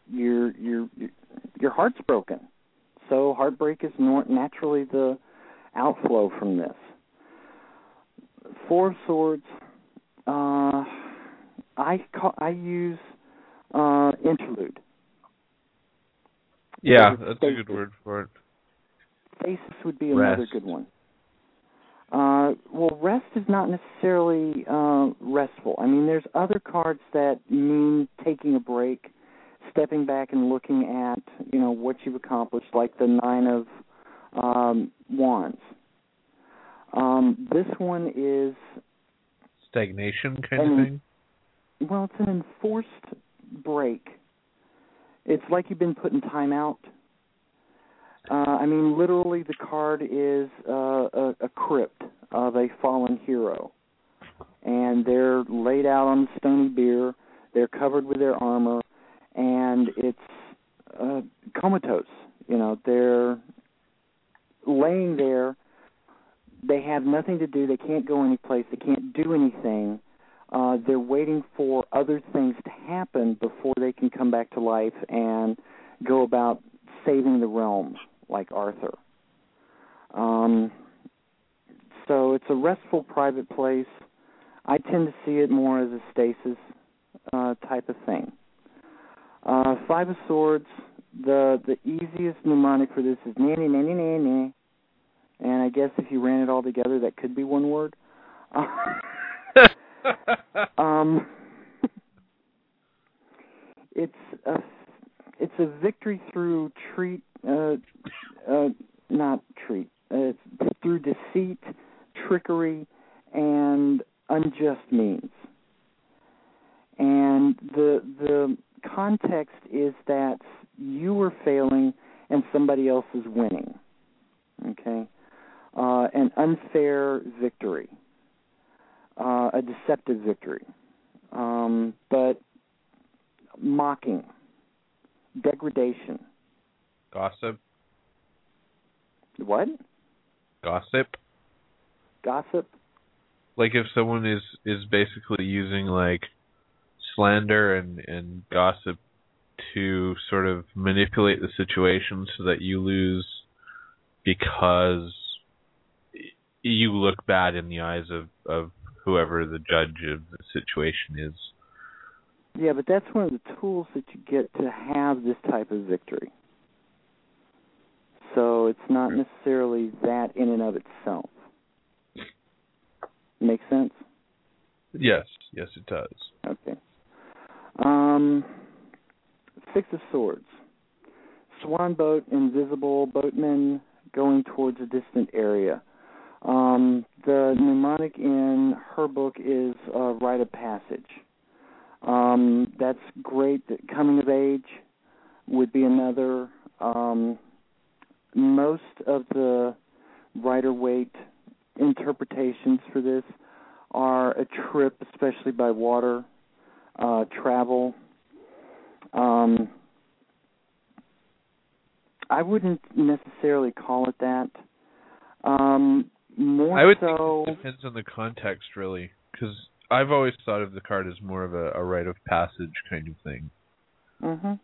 your heart's broken. So heartbreak is naturally the outflow from this. 4 of Swords, I use interlude. Yeah, that's a good word for it. Stasis would be another good one. Well, rest is not necessarily restful. I mean, there's other cards that mean taking a break, stepping back and looking at, you know, what you've accomplished, like the 9 of Wands. This one is stagnation kind of thing? Well, it's an enforced break. It's like you've been put in timeout. I mean, literally, the card is a crypt of a fallen hero. And they're laid out on the stony bier. They're covered with their armor. And it's comatose. You know, they're laying there. They have nothing to do. They can't go anyplace. They can't do anything. They're waiting for other things to happen before they can come back to life and go about saving the realm, like Arthur. So it's a restful private place. I tend to see it more as a stasis type of thing. 5 of Swords, the easiest mnemonic for this is nanny, nanny, nanny. And I guess if you ran it all together, that could be one word. It's a victory through It's through deceit, trickery, and unjust means. And the context is that you were failing and somebody else is winning. Okay? An unfair victory. A deceptive victory. But mocking. Degradation. Gossip. What? Gossip. Gossip? Like if someone is basically using like slander and gossip to sort of manipulate the situation so that you lose because you look bad in the eyes of whoever the judge of the situation is. Yeah, but that's one of the tools that you get to have this type of victory. So it's not necessarily that in and of itself. Make sense? Yes, it does. Okay. Six of Swords. Swan boat, invisible, boatmen going towards a distant area. The mnemonic in her book is rite of passage. That's great. Coming of age would be another. Most of the Rider-Waite interpretations for this are a trip, especially by water, travel. I wouldn't necessarily call it that. More I would so, think it depends on the context, really, because I've always thought of the card as more of a rite of passage kind of thing. Mm-hmm.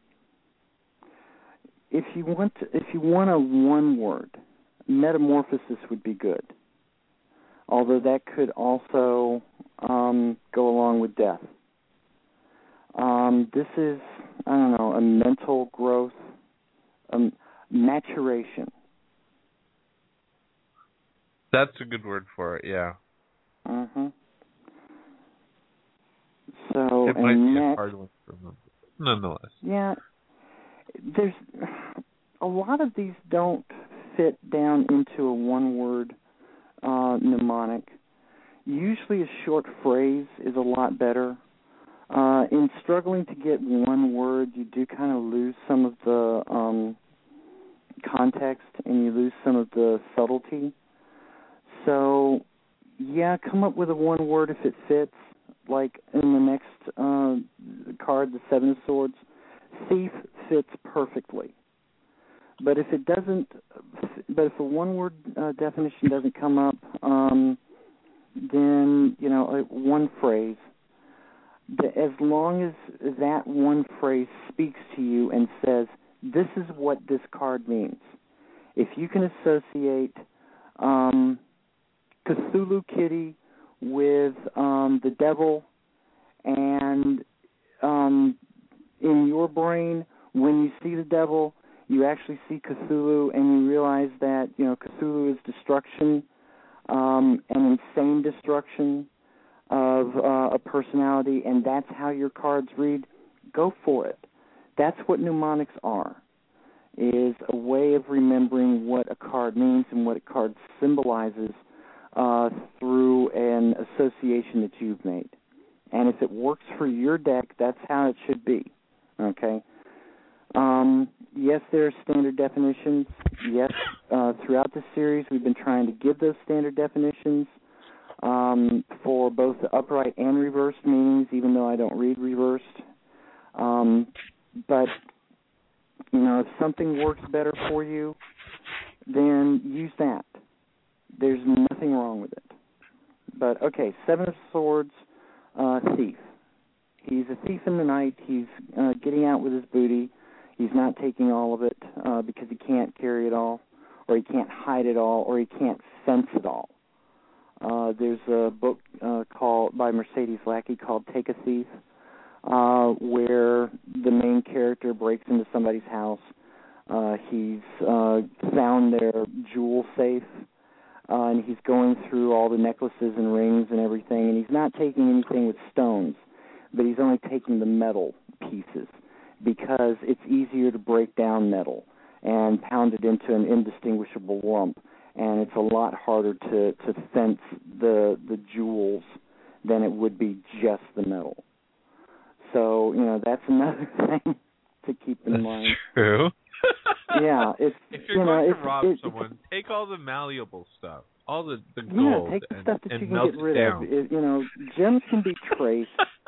If you want a one word, metamorphosis would be good. Although that could also go along with death. This is, I don't know, a mental growth, maturation. That's a good word for it, yeah. Mm-hmm. So, it might be next, a hard one for them, nonetheless. Yeah, there's a lot of these don't fit down into a one-word mnemonic. Usually a short phrase is a lot better. In struggling to get one word, you do kind of lose some of the context and you lose some of the subtlety. So, yeah, come up with a one word if it fits. Like in the next card, the Seven of Swords, thief fits perfectly. But if it doesn't, if a one-word definition doesn't come up, then one phrase. As long as that one phrase speaks to you and says, "This is what this card means." If you can associate Cthulhu Kitty with the devil, and in your brain, when you see the devil, you actually see Cthulhu, and you realize that Cthulhu is destruction, an insane destruction of a personality, and that's how your cards read. Go for it. That's what mnemonics are. Is a way of remembering what a card means and what a card symbolizes through an association that you've made. And if it works for your deck, that's how it should be. Okay? Yes, there are standard definitions. Yes, throughout the series, we've been trying to give those standard definitions for both the upright and reversed meanings, even though I don't read reversed. But, if something works better for you, then use that. There's nothing wrong with it. But, okay, Seven of Swords, thief. He's a thief in the night. He's getting out with his booty. He's not taking all of it because he can't carry it all, or he can't hide it all, or he can't sense it all. There's a book by Mercedes Lackey called Take a Thief, where the main character breaks into somebody's house. He's found their jewel safe, and he's going through all the necklaces and rings and everything, and he's not taking anything with stones, but he's only taking the metal pieces because it's easier to break down metal and pound it into an indistinguishable lump, and it's a lot harder to fence the jewels than it would be just the metal. So, that's another thing to keep in mind. That's true. Yeah, it's if you're going to rob someone, take all the malleable stuff, all the gold, take the stuff that you can melt get rid down. of. Gems can be traced.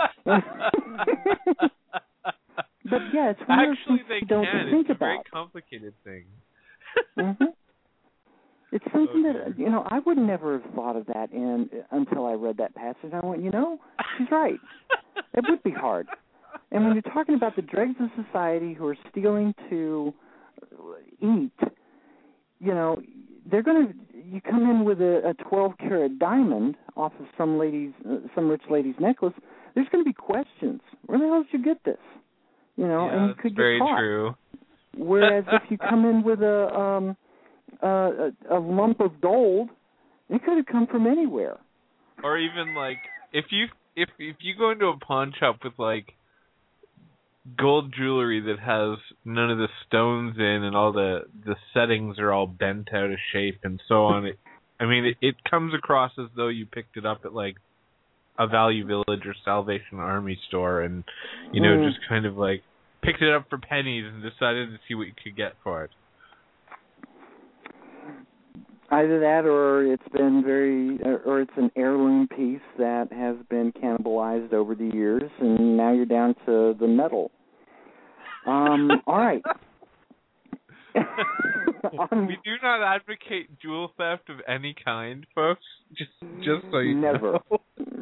But yeah, it's one of those things you don't think It's a about. very complicated thing. Mm-hmm. It's something that I would never have thought of that until I read that passage. I went, she's right. It would be hard. And when you're talking about the dregs of society who are stealing to eat, they're going to. You come in with a 12-carat diamond off of some rich lady's necklace. There's going to be questions. Where the hell did you get this? And you could get caught. True. Whereas if you come in with a lump of gold, it could have come from anywhere. Or even like if you go into a pawn shop with like gold jewelry that has none of the stones in and all the settings are all bent out of shape and so on, it comes across as though you picked it up at like a Value Village or Salvation Army store and just kind of like picked it up for pennies and decided to see what you could get for it. Either that, or it's an heirloom piece that has been cannibalized over the years, and now you're down to the metal. All right. We do not advocate jewel theft of any kind, folks. Just so you never. know.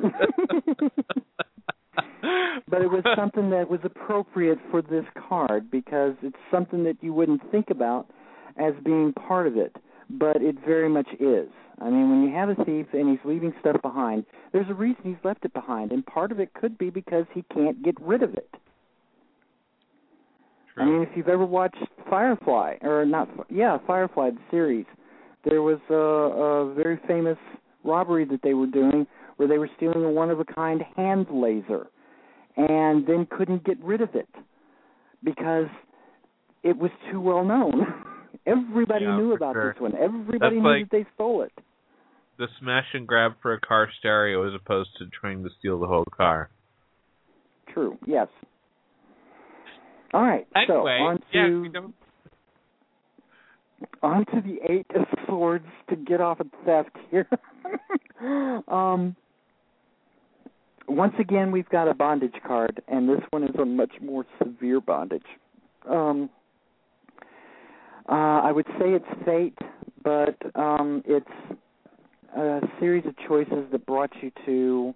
But it was something that was appropriate for this card because it's something that you wouldn't think about as being part of it. But it very much is. I mean, when you have a thief and he's leaving stuff behind, there's a reason he's left it behind, and part of it could be because he can't get rid of it. True. I mean, if you've ever watched Firefly, Firefly, the series, there was a very famous robbery that they were doing where they were stealing a one-of-a-kind hand laser and then couldn't get rid of it because it was too well known. Everybody knew about this one. Everybody knew that they stole it. The smash and grab for a car stereo as opposed to trying to steal the whole car. True, yes. All right, anyway, on to the Eight of Swords to get off of theft here. Once again, we've got a bondage card, and this one is a much more severe bondage. I would say it's fate, but it's a series of choices that brought you to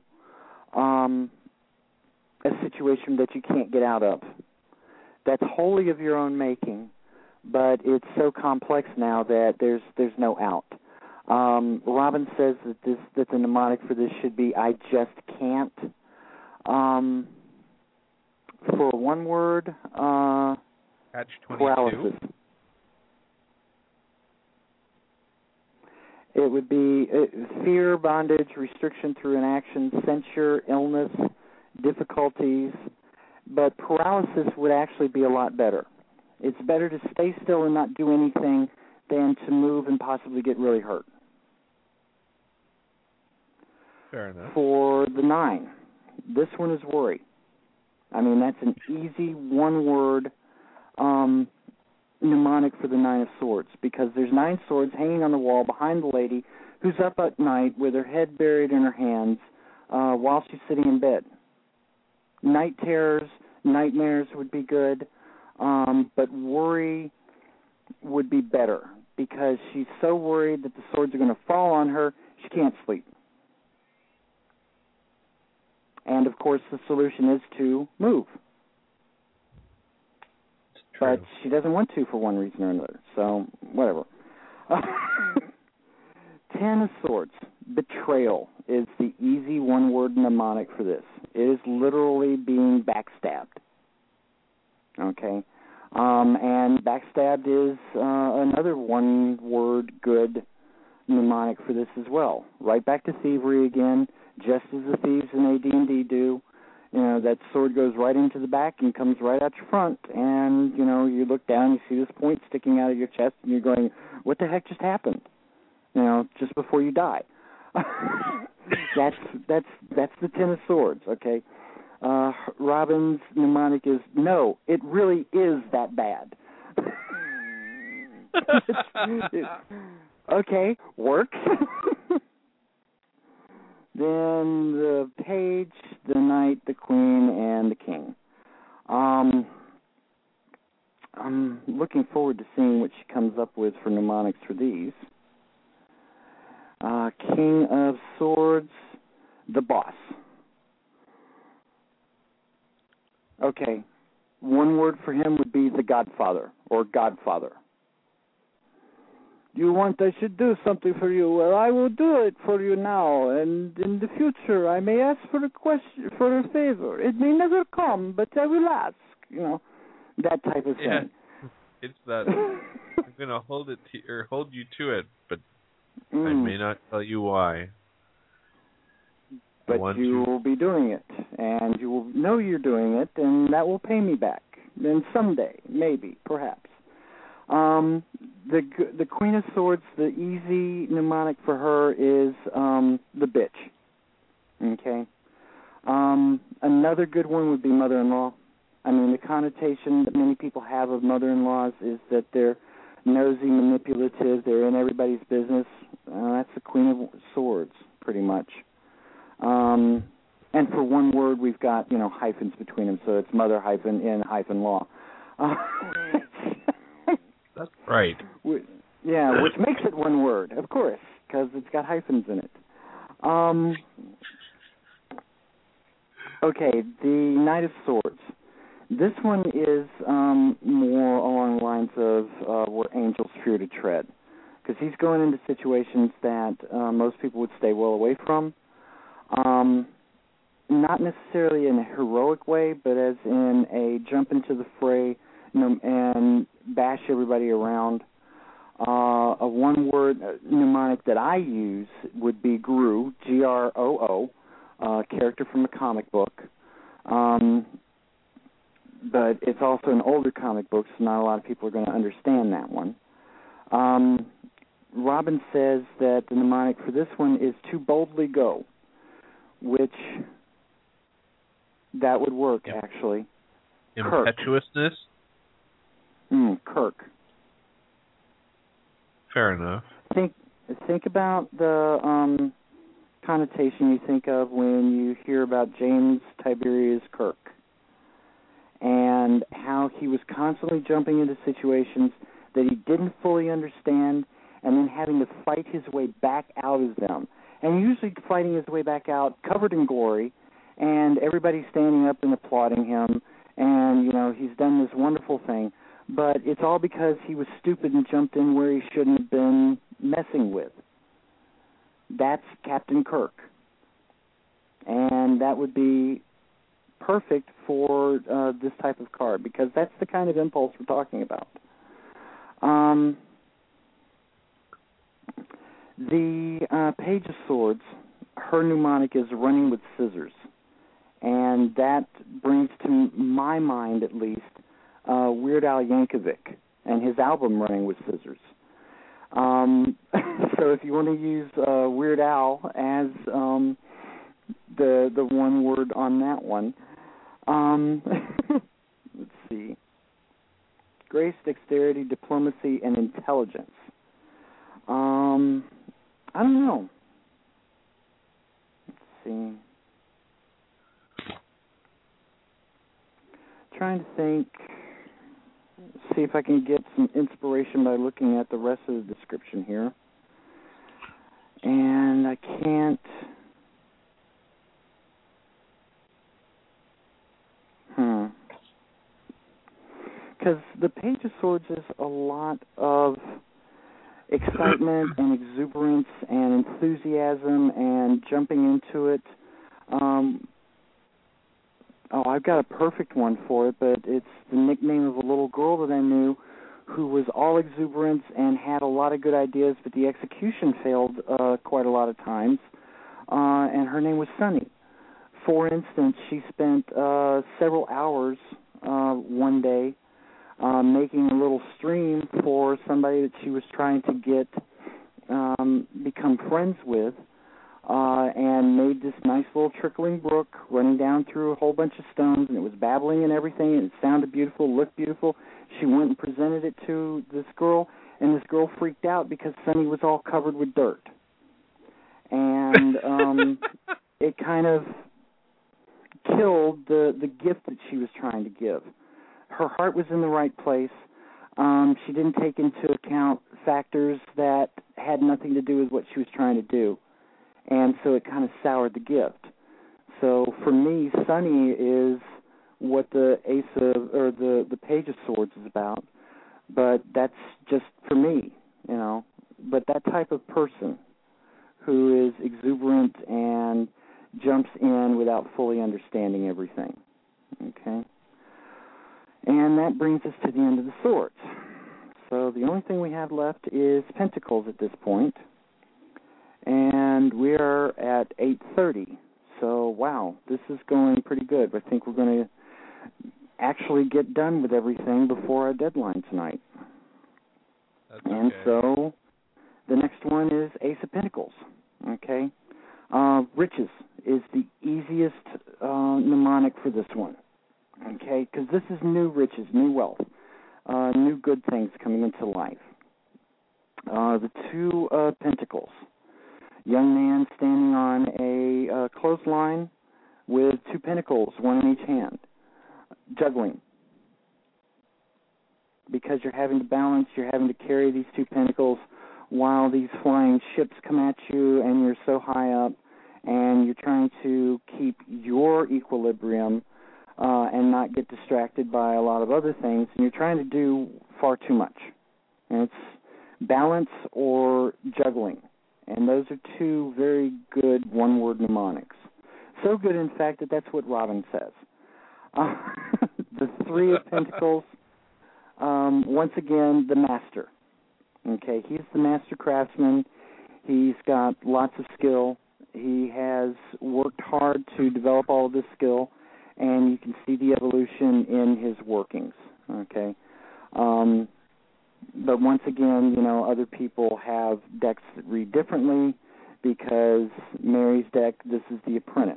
a situation that you can't get out of. That's wholly of your own making, but it's so complex now that there's no out. Robin says that the mnemonic for this should be "I just can't." For one word, Catch 22. paralysis. It would be fear, bondage, restriction through inaction, censure, illness, difficulties. But paralysis would actually be a lot better. It's better to stay still and not do anything than to move and possibly get really hurt. Fair enough. For the 9, this one is worry. I mean, that's an easy one-word mnemonic for the 9 of Swords because there's 9 swords hanging on the wall behind the lady who's up at night with her head buried in her hands while she's sitting in bed. Night terrors, nightmares would be good, but worry would be better because she's so worried that the swords are going to fall on her, she can't sleep. And, of course, the solution is to move. But she doesn't want to for one reason or another, so whatever. 10 of Swords, betrayal, is the easy one-word mnemonic for this. It is literally being backstabbed. Okay? And backstabbed is another one-word good mnemonic for this as well. Right back to thievery again, just as the thieves in AD&D do. You know, that sword goes right into the back and comes right out your front, and, you know, you look down, you see this point sticking out of your chest, and you're going, what the heck just happened? You know, just before you die. That's the 10 of Swords, okay? Robin's mnemonic is, no, it really is that bad. Okay, works. Then the Page, the Knight, the Queen, and the King. I'm looking forward to seeing what she comes up with for mnemonics for these. King of Swords, the Boss. Okay, one word for him would be the Godfather, or Godfather. You want I should do something for you? Well, I will do it for you now, and in the future I may ask for a question, for a favor. It may never come, but I will ask. You know, that type of thing. Yeah, it's that. I'm gonna hold you to it, but I may not tell you why. But you will be doing it, and you will know you're doing it, and that will pay me back. Then someday, maybe, perhaps. The Queen of Swords, the easy mnemonic for her is the bitch. Okay. Another good one would be mother-in-law. I mean, the connotation that many people have of mother-in-laws is that they're nosy, manipulative, they're in everybody's business. That's the Queen of Swords, pretty much. And for one word, we've got, hyphens between them, so it's mother-in-law. That's right. Yeah, which makes it one word, of course, because it's got hyphens in it. Okay, the Knight of Swords. This one is more along the lines of where angels fear to tread, because he's going into situations that most people would stay well away from. Not necessarily in a heroic way, but as in a jump into the fray and bash everybody around. A one-word mnemonic that I use would be Groo, Groo, character from a comic book. But it's also an older comic book, so not a lot of people are going to understand that one. Robin says that the mnemonic for this one is to boldly go, which that would work, actually. Impetuousness? Kirk. Fair enough. Think about the connotation you think of when you hear about James Tiberius Kirk and how he was constantly jumping into situations that he didn't fully understand and then having to fight his way back out of them. And usually fighting his way back out covered in glory, and everybody standing up and applauding him, and, he's done this wonderful thing. But it's all because he was stupid and jumped in where he shouldn't have been messing with. That's Captain Kirk. And that would be perfect for this type of card, because that's the kind of impulse we're talking about. The Page of Swords, her mnemonic is running with scissors. And that brings to my mind, at least, Weird Al Yankovic and his album Running with Scissors. So if you want to use Weird Al as the one word on that one, let's see. Grace, dexterity, diplomacy, and intelligence. I don't know. Let's see. Trying to think, see if I can get some inspiration by looking at the rest of the description here. And I can't. Because the Page of Swords is a lot of excitement and exuberance and enthusiasm and jumping into it. I've got a perfect one for it, but it's the nickname of a little girl that I knew who was all exuberance and had a lot of good ideas, but the execution failed quite a lot of times, and her name was Sunny. For instance, she spent several hours one day making a little stream for somebody that she was trying to get become friends with, and made this nice little trickling brook running down through a whole bunch of stones, and it was babbling and everything, and it sounded beautiful, looked beautiful. She went and presented it to this girl, and this girl freaked out because Sunny was all covered with dirt. And it kind of killed the gift that she was trying to give. Her heart was in the right place. She didn't take into account factors that had nothing to do with what she was trying to do. And so it kind of soured the gift. So for me, Sunny is what the the Page of Swords is about. But that's just for me, But that type of person who is exuberant and jumps in without fully understanding everything. Okay? And that brings us to the end of the swords. So the only thing we have left is Pentacles at this point. And we are at 8:30. So, wow, this is going pretty good. I think we're going to actually get done with everything before our deadline tonight. That's And okay. so the next one is Ace of Pentacles, okay? Riches is the easiest mnemonic for this one, okay? Because this is new riches, new wealth, new good things coming into life. The Two of Pentacles, young man standing on a clothesline with two pentacles, one in each hand, juggling. Because you're having to balance, you're having to carry these two pentacles while these flying ships come at you and you're so high up and you're trying to keep your equilibrium and not get distracted by a lot of other things, and you're trying to do far too much. And it's balance or juggling. And those are two very good one-word mnemonics. So good, in fact, that that's what Robin says. The Three of Pentacles, once again, the master. Okay, he's the master craftsman. He's got lots of skill. He has worked hard to develop all of this skill, and you can see the evolution in his workings. Okay, but once again, you know, other people have decks that read differently because Mary's deck, this is the Apprentice,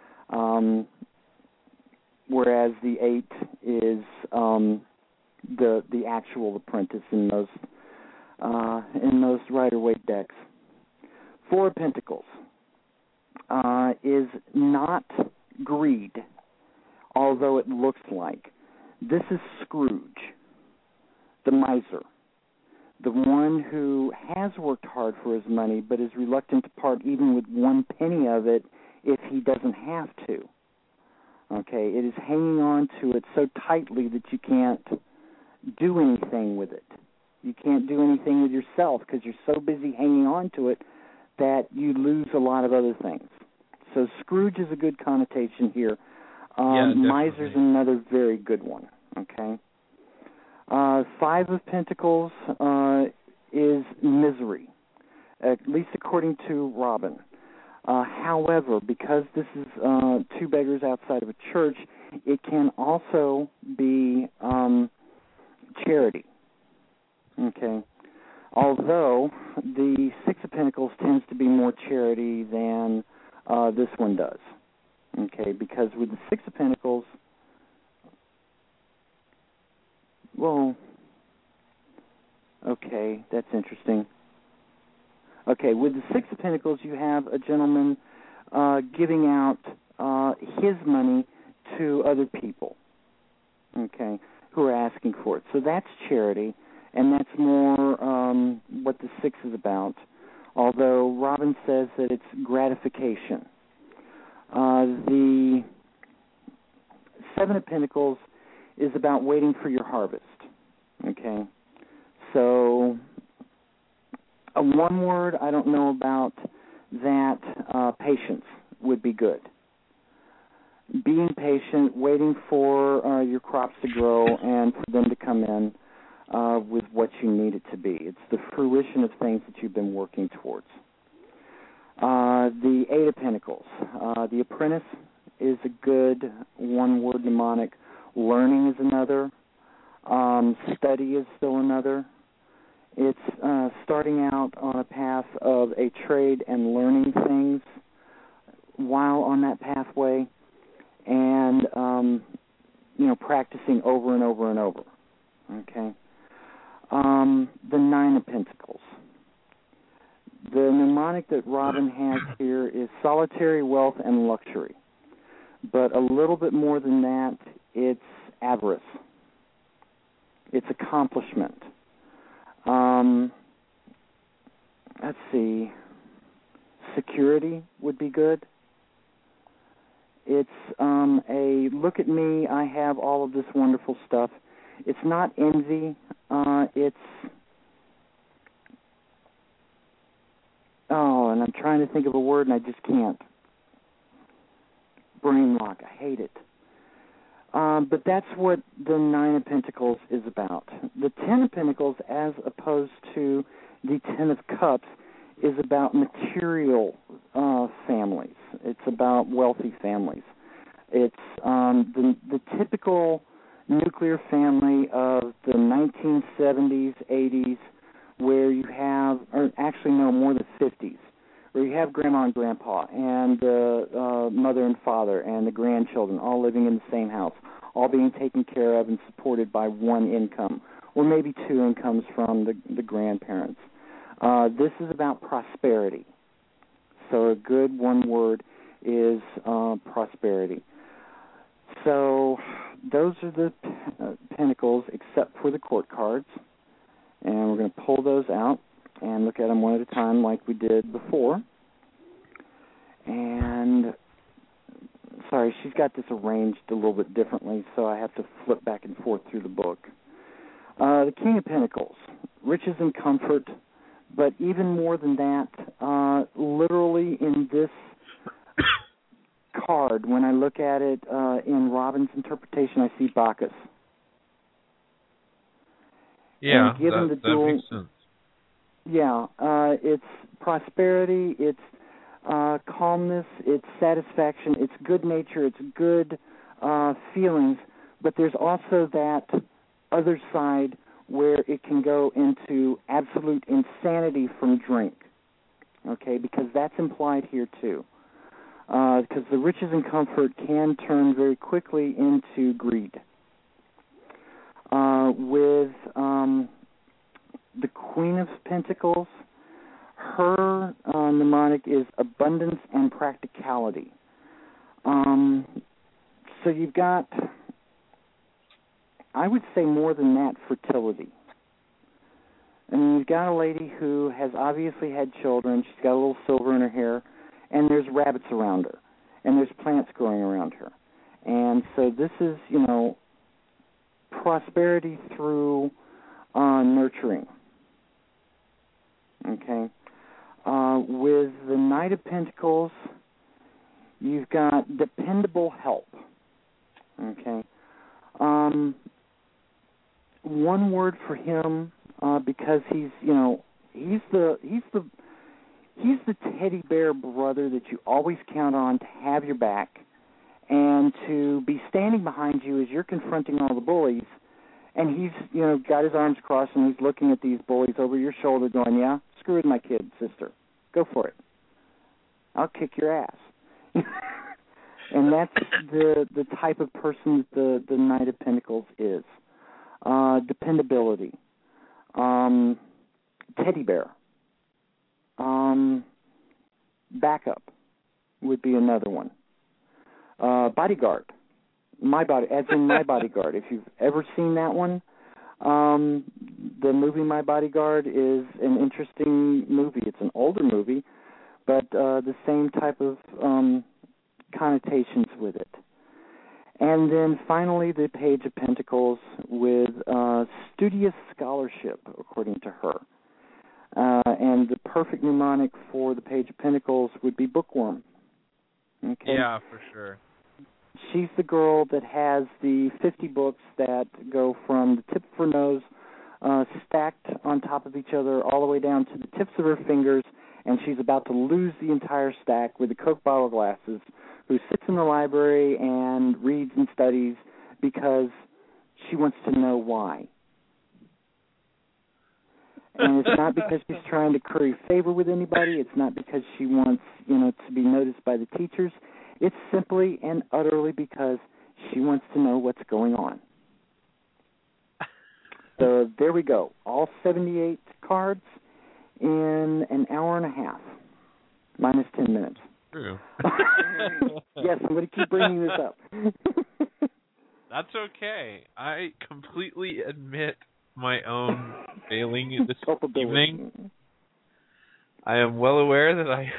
whereas the 8 is the actual Apprentice in those Rider-Waite decks. Four of Pentacles is not greed, although it looks like. This is Scrooge, the miser, the one who has worked hard for his money but is reluctant to part even with one penny of it if he doesn't have to. Okay, it is hanging on to it so tightly that you can't do anything with it. You can't do anything with yourself because you're so busy hanging on to it that you lose a lot of other things. So Scrooge is a good connotation here. Miser's another very good one. Okay. Five of Pentacles is misery, at least according to Robin. However, because this is two beggars outside of a church, it can also be charity. Okay. Although the Six of Pentacles tends to be more charity than this one does. Okay, because with the Six of Pentacles, well, okay, that's interesting. Okay, with the Six of Pentacles, you have a gentleman giving out his money to other people, okay, who are asking for it. So that's charity, and that's more what the Six is about, although Robin says that it's gratification. The Seven of Pentacles is about waiting for your harvest, okay? So one word I don't know about that, patience would be good. Being patient, waiting for your crops to grow and for them to come in with what you need it to be. It's the fruition of things that you've been working towards. The Eight of Pentacles. The Apprentice is a good one-word mnemonic. Learning is another. Study is still another. It's starting out on a path of a trade and learning things while on that pathway, and practicing over and over and over. Okay. The Nine of Pentacles. The mnemonic that Robin has here is solitary wealth and luxury, but a little bit more than that, it's avarice. It's accomplishment. Let's see. Security would be good. It's a look at me, I have all of this wonderful stuff. It's not envy. And I'm trying to think of a word and I just can't. Brain lock. I hate it. But that's what the Nine of Pentacles is about. The Ten of Pentacles, as opposed to the Ten of Cups, is about material families. It's about wealthy families. It's the typical nuclear family of the 1970s, 80s, where you have, or actually no, more the 50s, where you have grandma and grandpa and mother and father and the grandchildren all living in the same house, all being taken care of and supported by one income, or maybe two incomes from the grandparents. This is about prosperity. So a good one word is prosperity. So those are the pentacles except for the court cards. And we're going to pull those out and look at them one at a time like we did before. And, sorry, she's got this arranged a little bit differently, so I have to flip back and forth through the book. The King of Pentacles, riches and comfort, but even more than that, literally in this card, when I look at it in Robin's interpretation, I see Bacchus. Yeah, that makes sense. Yeah, it's prosperity, it's calmness, it's satisfaction, it's good nature, it's good feelings, but there's also that other side where it can go into absolute insanity from drink, okay, because that's implied here too. Because the riches and comfort can turn very quickly into greed. With the Queen of Pentacles, her mnemonic is abundance and practicality. So you've got, I would say more than that, fertility. And you've got a lady who has obviously had children. She's got a little silver in her hair, and there's rabbits around her, and there's plants growing around her. And so this is, prosperity through nurturing. Okay. With the Knight of Pentacles, you've got dependable help. Okay. One word for him, because he's the teddy bear brother that you always count on to have your back and to be standing behind you as you're confronting all the bullies. And he's, got his arms crossed and he's looking at these bullies over your shoulder going, yeah, screw with my kid, sister. Go for it. I'll kick your ass. And that's the type of person that the Knight of Pentacles is. Dependability. Teddy bear. Backup would be another one. Bodyguard. My Bodyguard. If you've ever seen that one, the movie My Bodyguard is an interesting movie. It's an older movie, but the same type of connotations with it. And then finally, the Page of Pentacles with studious scholarship, according to her. And the perfect mnemonic for the Page of Pentacles would be bookworm. Okay? Yeah, for sure. She's the girl that has the 50 books that go from the tip of her nose, stacked on top of each other, all the way down to the tips of her fingers, and she's about to lose the entire stack with the Coke bottle glasses, who sits in the library and reads and studies because she wants to know why. And it's not because she's trying to curry favor with anybody. It's not because she wants, to be noticed by the teachers. It's simply and utterly because she wants to know what's going on. So there we go. All 78 cards in an hour and a half, minus 10 minutes. True. Yes, I'm going to keep bringing this up. That's okay. I completely admit my own failing this evening. I am well aware that I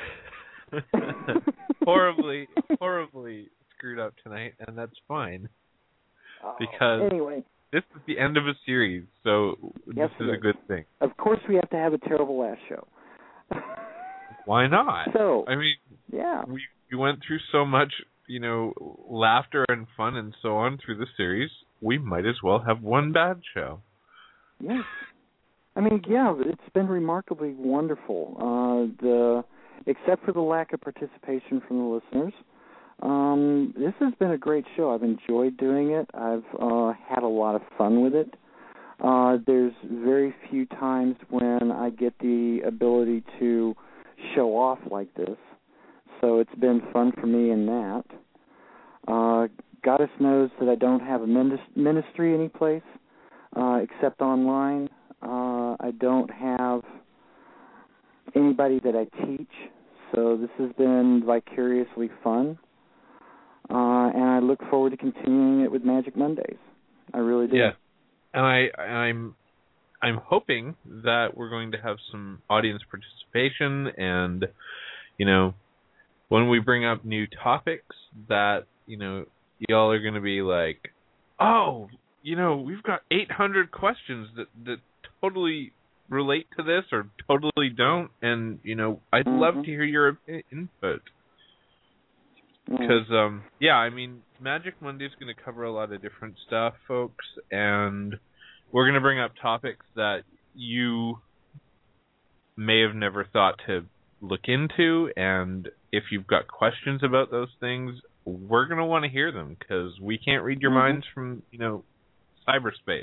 horribly screwed up tonight, and that's fine. Because anyway, this is the end of a series, so this is a good thing. Of course we have to have a terrible last show. Why not? So, I mean, yeah. We went through so much, laughter and fun and so on through the series. We might as well have one bad show. Yes. I mean, yeah, it's been remarkably wonderful. Except for the lack of participation from the listeners, this has been a great show. I've enjoyed doing it. I've had a lot of fun with it. There's very few times when I get the ability to show off like this, so it's been fun for me in that. Goddess knows that I don't have a ministry anyplace except online. I don't have anybody that I teach, so this has been vicariously fun. And I look forward to continuing it with Magic Mondays. I really do. Yeah, and I'm hoping that we're going to have some audience participation, and when we bring up new topics, that y'all are going to be like, oh, we've got 800 questions that totally relate to this or totally don't, and I'd love to hear your input. Because, Magic Monday is going to cover a lot of different stuff, folks, and we're going to bring up topics that you may have never thought to look into, and if you've got questions about those things, we're going to want to hear them, because we can't read your minds from, cyberspace.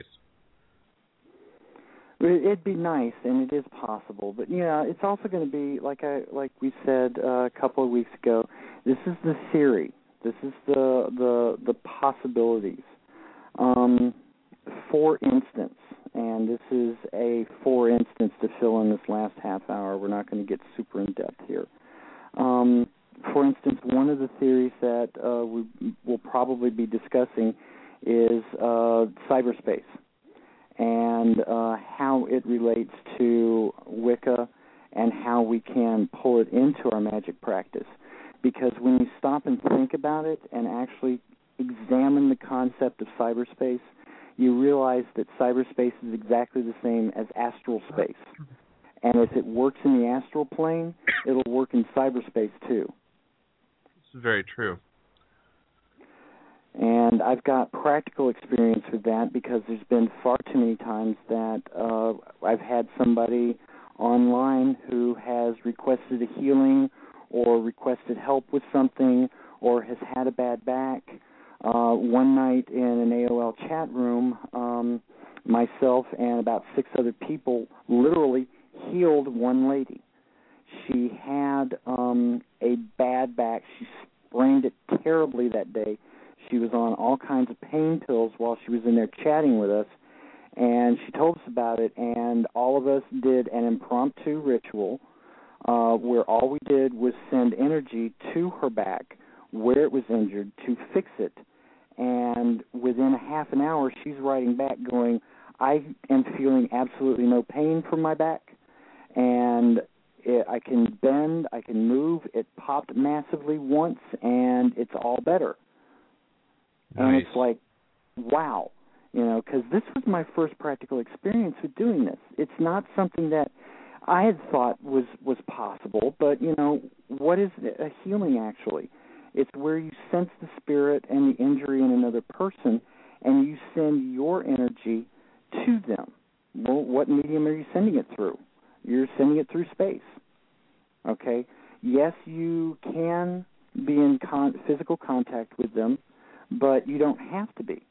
It'd be nice, and it is possible, but it's also going to be like we said a couple of weeks ago. This is the theory. This is the possibilities. For instance, and this is a for instance to fill in this last half hour. We're not going to get super in depth here. For instance, one of the theories that we will probably be discussing is cyberspace, and how it relates to Wicca and how we can pull it into our magic practice. Because when you stop and think about it and actually examine the concept of cyberspace, you realize that cyberspace is exactly the same as astral space. And if it works in the astral plane, it'll work in cyberspace too. This is very true. And I've got practical experience with that because there's been far too many times that I've had somebody online who has requested a healing or requested help with something or has had a bad back. One night in an AOL chat room, myself and about 6 other people literally healed one lady. She had a bad back. She sprained it terribly that day. She was on all kinds of pain pills while she was in there chatting with us, and she told us about it, and all of us did an impromptu ritual where all we did was send energy to her back where it was injured to fix it. And within a half an hour, she's writing back going, I am feeling absolutely no pain from my back, and I can bend, I can move. It popped massively once, and it's all better. Nice. And it's like, wow, because this was my first practical experience with doing this. It's not something that I had thought was possible, but, what is a healing actually? It's where you sense the spirit and the injury in another person, and you send your energy to them. Well, what medium are you sending it through? You're sending it through space, okay? Yes, you can be in physical contact with them, but you don't have to be.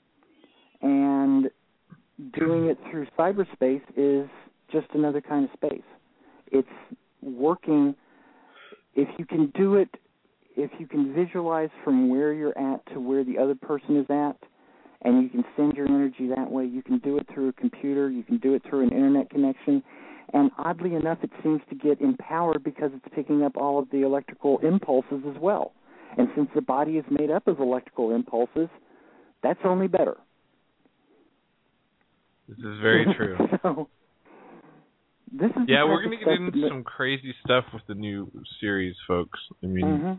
And doing it through cyberspace is just another kind of space. It's working. If you can do it, if you can visualize from where you're at to where the other person is at, and you can send your energy that way, you can do it through a computer, you can do it through an internet connection, and oddly enough, it seems to get empowered because it's picking up all of the electrical impulses as well. And since the body is made up of electrical impulses, that's only better. This is very true. So, this is we're going to get into some crazy stuff with the new series, folks. I mean,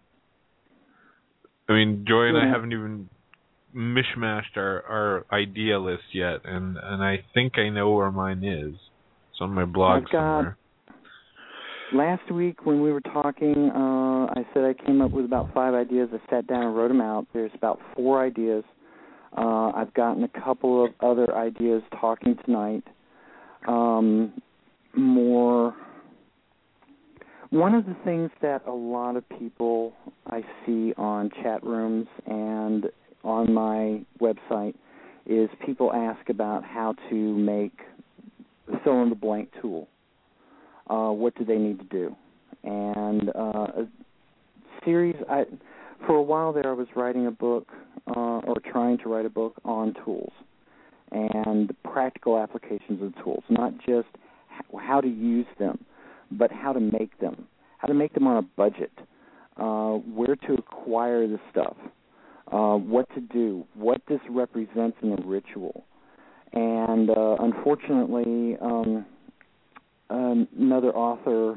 Joy and I haven't even mishmashed our idea list yet, and I think I know where mine is. It's on my blog somewhere. Last week when we were talking, I said I came up with about 5 ideas. I sat down and wrote them out. There's about 4 ideas. I've gotten a couple of other ideas talking tonight. more. One of the things that a lot of people I see on chat rooms and on my website is people ask about how to make fill-in-the-blank tool. What do they need to do? And a series, for a while there I was writing a book or trying to write a book on tools and practical applications of tools, not just how to use them, but how to make them on a budget, where to acquire the stuff, what to do, what this represents in a ritual. And unfortunately, another author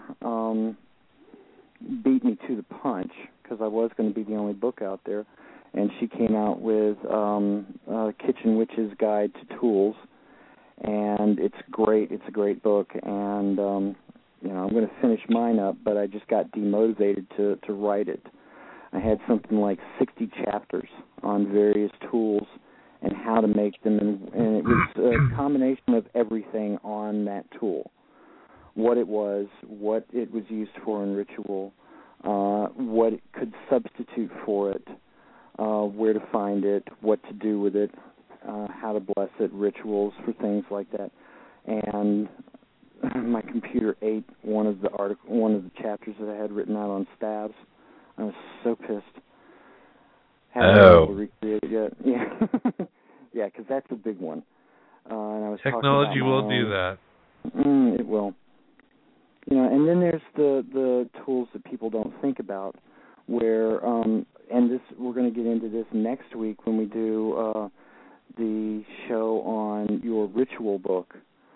beat me to the punch because I was going to be the only book out there, and she came out with Kitchen Witch's Guide to Tools, and it's great. It's a great book, and I'm going to finish mine up, but I just got demotivated to write it. I had something like 60 chapters on various tools and how to make them, and it was a combination of everything on that tool. What it was used for in ritual, what it could substitute for it, where to find it, what to do with it, how to bless it, rituals for things like that. And my computer ate one of the chapters that I had written out on stabs. I was so pissed. Haven't been able to recreate it yet. Yeah, yeah, because that's a big one. And I was Technology will do that. It will. And then there's the tools that people don't think about, where and this we're going to get into this next week when we do the show on your ritual book.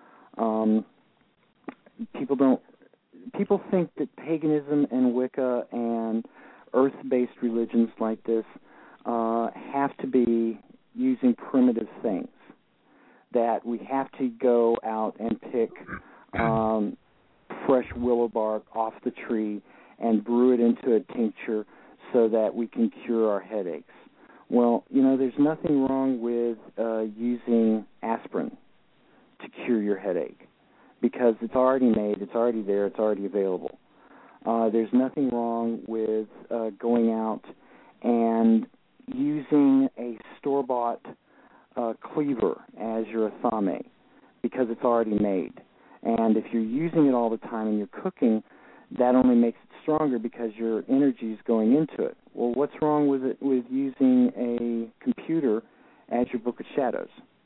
People think that paganism and Wicca and earth-based religions like this have to be using primitive things, that we have to go out and pick fresh willow bark off the tree and brew it into a tincture so that we can cure our headaches. Well, there's nothing wrong with using aspirin to cure your headache because it's already made, it's already there, it's already available. There's nothing wrong with going out and using a store-bought cleaver as your athame because it's already made. And if you're using it all the time and you're cooking, that only makes it stronger because your energy is going into it. Well, what's wrong with using a computer as your Book of Shadows?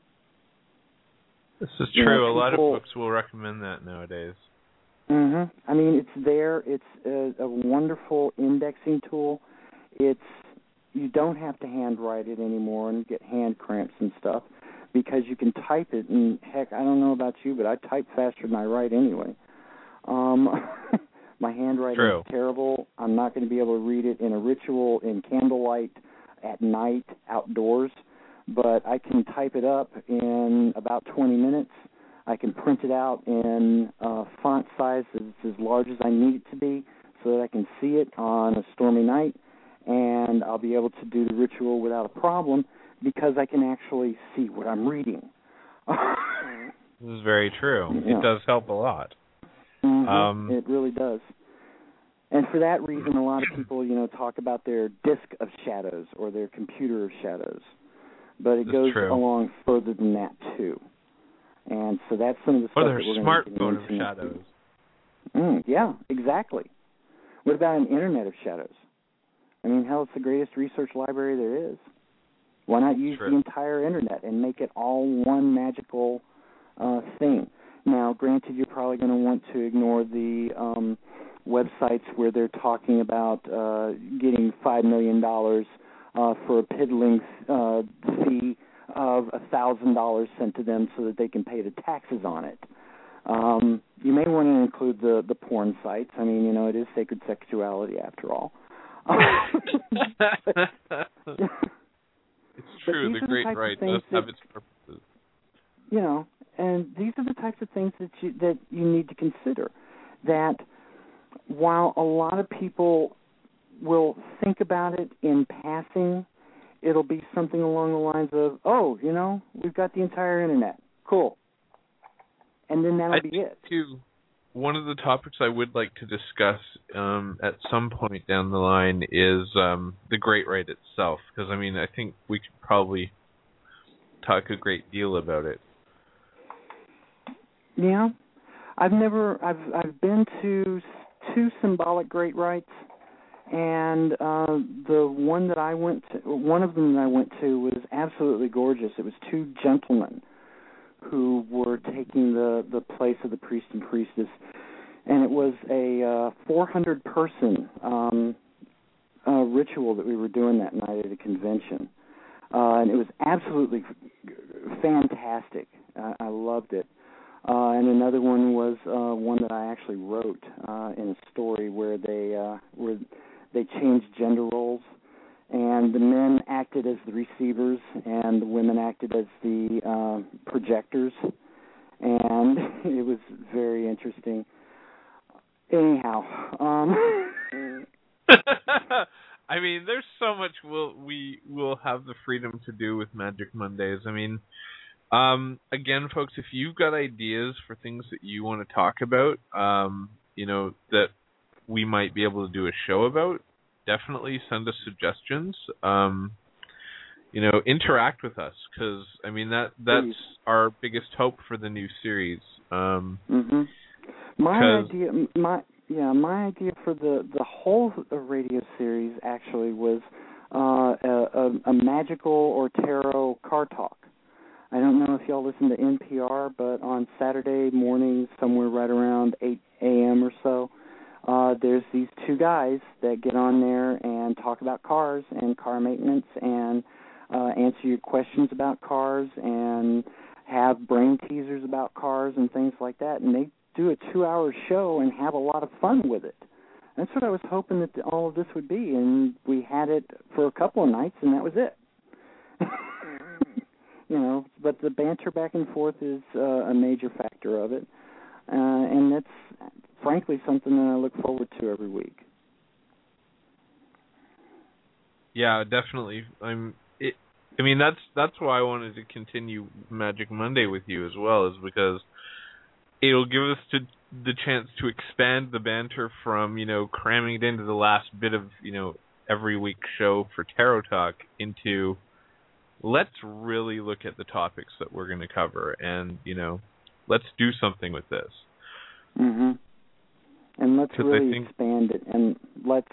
This is true. A lot of books will recommend that nowadays. Mm-hmm. I mean, it's there. It's a wonderful indexing tool. You don't have to handwrite it anymore and get hand cramps and stuff because you can type it. And, heck, I don't know about you, but I type faster than I write anyway. My handwriting is terrible. I'm not going to be able to read it in a ritual, in candlelight, at night, outdoors. But I can type it up in about 20 minutes. I can print it out in font size that's as large as I need it to be so that I can see it on a stormy night, and I'll be able to do the ritual without a problem because I can actually see what I'm reading. This is very true. It does help a lot. Mm-hmm. It really does. And for that reason, a lot of people, talk about their disk of shadows or their computer of shadows. But it goes along further than that, too. And so that's some of the stuff that we're going to get into. Or their smartphone of shadows. Yeah, exactly. What about an Internet of Shadows? I mean, hell, it's the greatest research library there is. Why not use the entire Internet and make it all one magical thing? Now, granted, you're probably going to want to ignore the websites where they're talking about getting $5 million for a piddling fee of $1,000 sent to them so that they can pay the taxes on it. You may want to include the porn sites. I mean, it is sacred sexuality after all. It's true. The great right does have its purposes. And these are the types of things that you need to consider. That while a lot of people will think about it in passing, it'll be something along the lines of, we've got the entire Internet. Cool. and then that'll I be think it. too, one of the topics I would like to discuss at some point down the line is the Great Rite itself, because I mean I think we could probably talk a great deal about it. Yeah, I've been to 2 symbolic Great Rites, and the one that I went to, one of them that I went to was absolutely gorgeous. It was 2 gentlemen who were taking the place of the priest and priestess, and it was a 400-person ritual that we were doing that night at a convention, and it was absolutely fantastic. I loved it. And another one was one that I actually wrote in a story where they changed gender roles, and the men acted as the receivers and the women acted as the projectors, and it was very interesting. Anyhow, I mean, there's so much we will have the freedom to do with Magic Mondays. I mean, again, folks, if you've got ideas for things that you want to talk about, that we might be able to do a show about, definitely send us suggestions. Interact with us, because I mean that's please. our biggest hope for the new series. My idea for the whole radio series actually was a magical or tarot card talk. I don't know if y'all listen to NPR, but on Saturday mornings, somewhere right around 8 a.m. or so, there's these 2 guys that get on there and talk about cars and car maintenance and answer your questions about cars and have brain teasers about cars and things like that. And they do a 2-hour show and have a lot of fun with it. That's what I was hoping that all of this would be, and we had it for a couple of nights, and that was it. But the banter back and forth is a major factor of it, and that's frankly something that I look forward to every week. Yeah, definitely. That's why I wanted to continue Magic Monday with you as well, is because it'll give us the chance to expand the banter from cramming it into the last bit of every week show for Tarot Talk into, let's really look at the topics that we're going to cover, and let's do something with this. And let's really expand it, and let's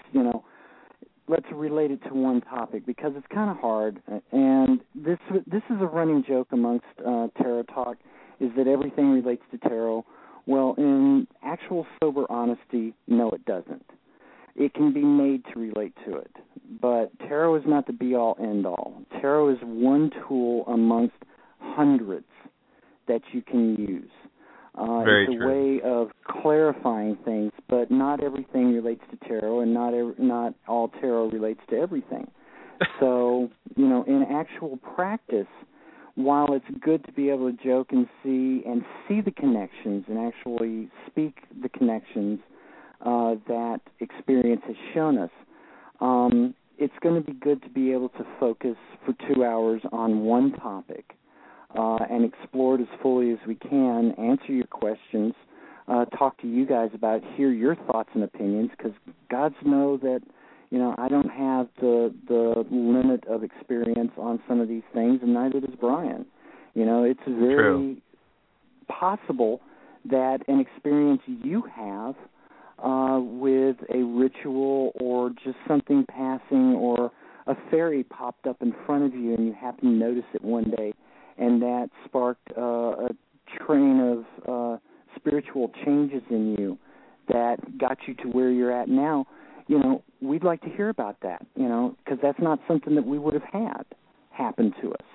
relate it to one topic, because it's kind of hard. And this is a running joke amongst Tarot Talk, is that everything relates to tarot. Well, in actual sober honesty, no, it doesn't. It can be made to relate to it, but tarot is not the be-all, end-all. Tarot is one tool amongst hundreds that you can use. It's a way of clarifying things, but not everything relates to tarot, and not all tarot relates to everything. So, in actual practice, while it's good to be able to joke and see the connections and actually speak the connections that experience has shown us, it's going to be good to be able to focus for 2 hours on one topic and explore it as fully as we can, answer your questions, talk to you guys about it, hear your thoughts and opinions, because gods know that I don't have the limit of experience on some of these things, and neither does Brian. It's very possible that an experience you have with a ritual or just something passing or a fairy popped up in front of you and you happen to notice it one day, and that sparked a train of spiritual changes in you that got you to where you're at now. We'd like to hear about that, because that's not something that we would have had happen to us.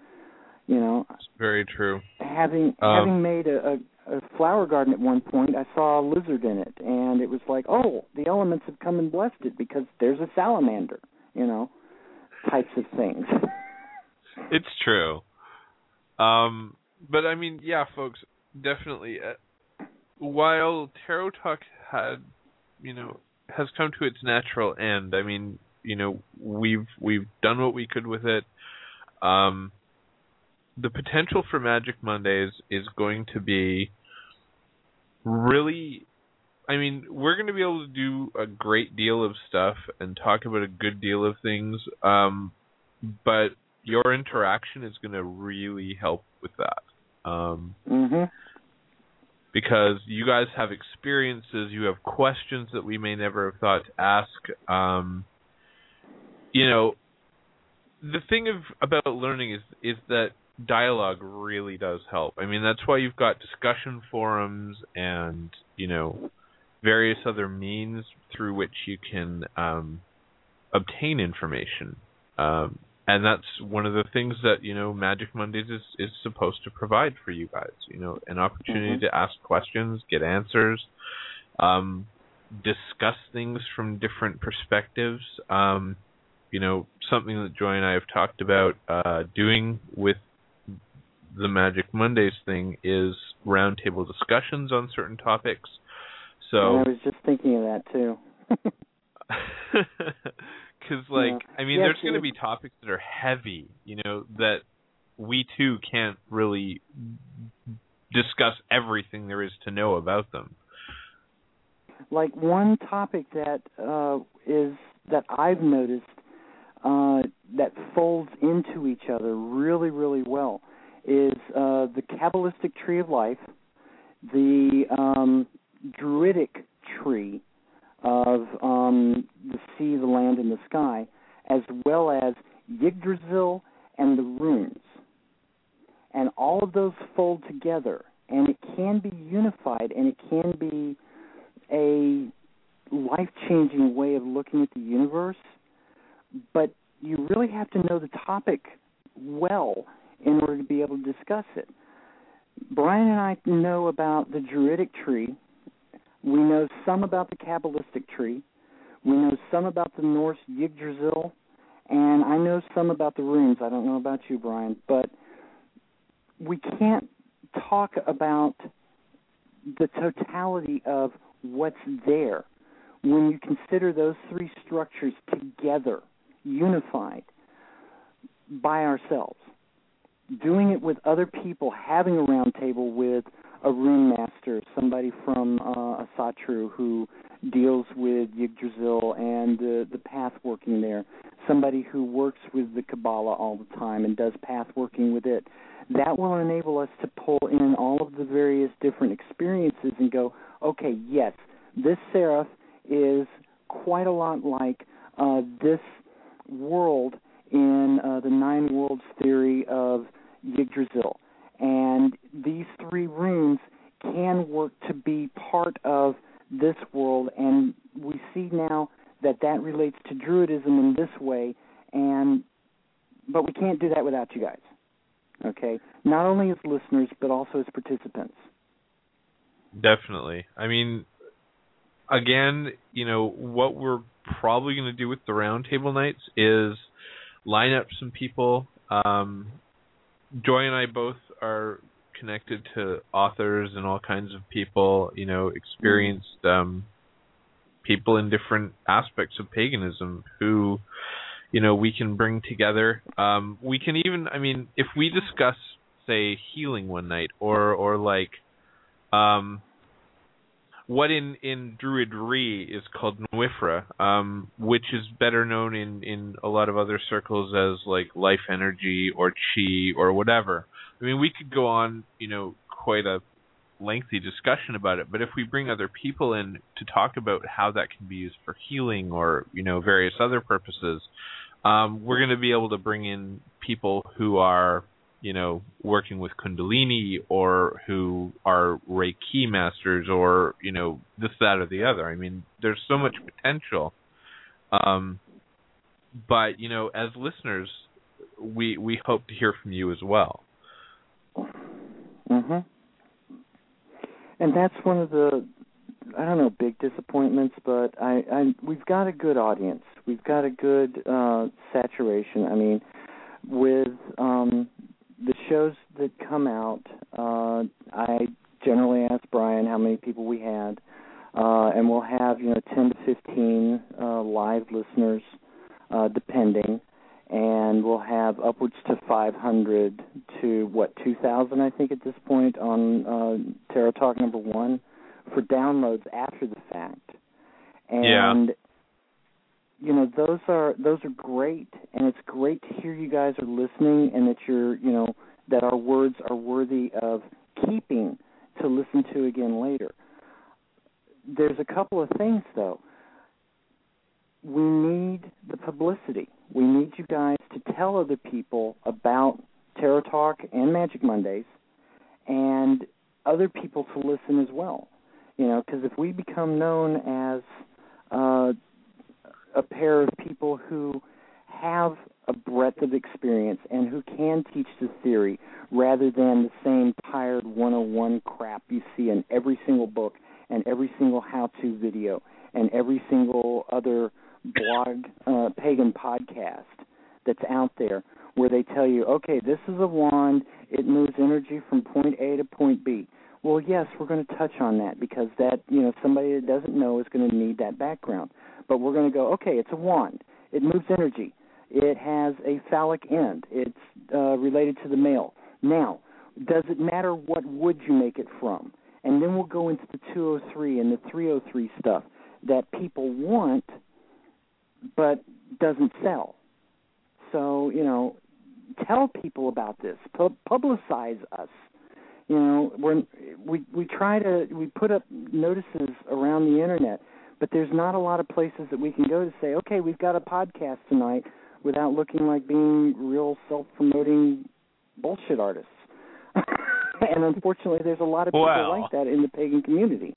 It's very true. Having made a flower garden at one point, I saw a lizard in it, and it was like, oh, the elements have come and blessed it because there's a salamander, types of things. It's true. But I mean, yeah, folks, definitely. While Tarot Talk has come to its natural end, I mean, we've done what we could with it. The potential for Magic Mondays is going to be really, I mean, we're going to be able to do a great deal of stuff and talk about a good deal of things, but your interaction is going to really help with that. Because you guys have experiences, you have questions that we may never have thought to ask. You know, the thing about learning is that dialogue really does help. I mean, that's why you've got discussion forums and, you know, various other means through which you can obtain information. And that's one of the things that, you know, Magic Mondays is supposed to provide for you guys. You know, an opportunity to ask questions, get answers, discuss things from different perspectives. You know, something that Joy and I have talked about doing with the Magic Mondays thing is roundtable discussions on certain topics. So I was just thinking of that too. Because, like, I mean, there's going to be topics that are heavy, you know, that we too can't really discuss everything there is to know about them. Like one topic that I've noticed that folds into each other really, really well is the Kabbalistic Tree of Life, the Druidic Tree of the sea, the land, and the sky, as well as Yggdrasil and the runes. And all of those fold together, and it can be unified, and it can be a life-changing way of looking at the universe, but you really have to know the topic well in order to be able to discuss it. Brian and I know about the Druidic tree. We know some about the Kabbalistic tree. We know some about the Norse Yggdrasil, and I know some about the runes. I don't know about you, Brian, but we can't talk about the totality of what's there when you consider those three structures together, unified, by ourselves. Doing it with other people, having a round table with a rune master, somebody from Asatru who deals with Yggdrasil and the path working there, somebody who works with the Kabbalah all the time and does path working with it. That will enable us to pull in all of the various different experiences and go, okay, yes, this seraph is quite a lot like this world in the Nine Worlds theory of Yggdrasil. And these three runes can work to be part of this world, and we see now that that relates to Druidism in this way, but we can't do that without you guys, okay? Not only as listeners, but also as participants. Definitely. I mean, again, you know, what we're probably going to do with the roundtable nights is line up some people. Joy and I both are connected to authors and all kinds of people, you know, experienced people in different aspects of paganism who, you know, we can bring together. We can even, I mean, if we discuss, say, healing one night or like what in Druidry is called Nwifra, which is better known in a lot of other circles as like life energy or chi or whatever. I mean, we could go on, you know, quite a lengthy discussion about it, but if we bring other people in to talk about how that can be used for healing or, you know, various other purposes, we're going to be able to bring in people who are, you know, working with Kundalini or who are Reiki masters or, you know, this, that, or the other. I mean, there's so much potential. But, you know, as listeners, we hope to hear from you as well. Mm-hmm. And that's one of the, I don't know, big disappointments, but we've got a good audience. We've got a good saturation. I mean, with the shows that come out, I generally ask Brian how many people we had, and we'll have, you know, 10 to 15 live listeners, depending, and we'll have upwards to 500 to, 2,000, I think, at this point on Tarot Talk number 1, for downloads after the fact. And those are great, and it's great to hear you guys are listening and that that our words are worthy of keeping to listen to again later. There's a couple of things, though. We need the publicity. We need you guys to tell other people about Tarot Talk and Magic Mondays, and other people to listen as well. Because if we become known as a pair of people who have a breadth of experience and who can teach the theory rather than the same tired 101 crap you see in every single book and every single how-to video and every single other blog, pagan podcast that's out there, where they tell you, okay, this is a wand, it moves energy from point A to point B. Well, yes, we're going to touch on that because that, somebody that doesn't know is going to need that background. But we're going to go, okay, it's a wand. It moves energy. It has a phallic end. It's related to the male. Now, does it matter what wood you make it from? And then we'll go into the 203 and the 303 stuff that people want but doesn't sell. So, tell people about this. Publicize us. We put up notices around the internet, but there's not a lot of places that we can go to say, okay, we've got a podcast tonight without looking like being real self-promoting bullshit artists. And unfortunately, there's a lot of people like that in the pagan community.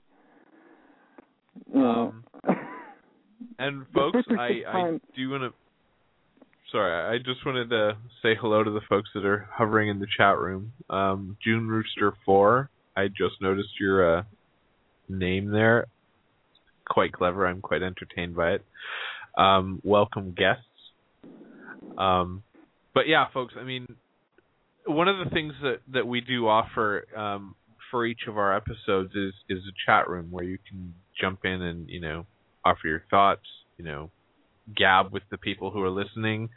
And folks, I do want to. Sorry, I just wanted to say hello to the folks that are hovering in the chat room. June Rooster 4, I just noticed your name there. Quite clever. I'm quite entertained by it. Welcome guests. But yeah, folks, I mean, one of the things that we do offer for each of our episodes is a chat room where you can jump in and, offer your thoughts, gab with the people who are listening,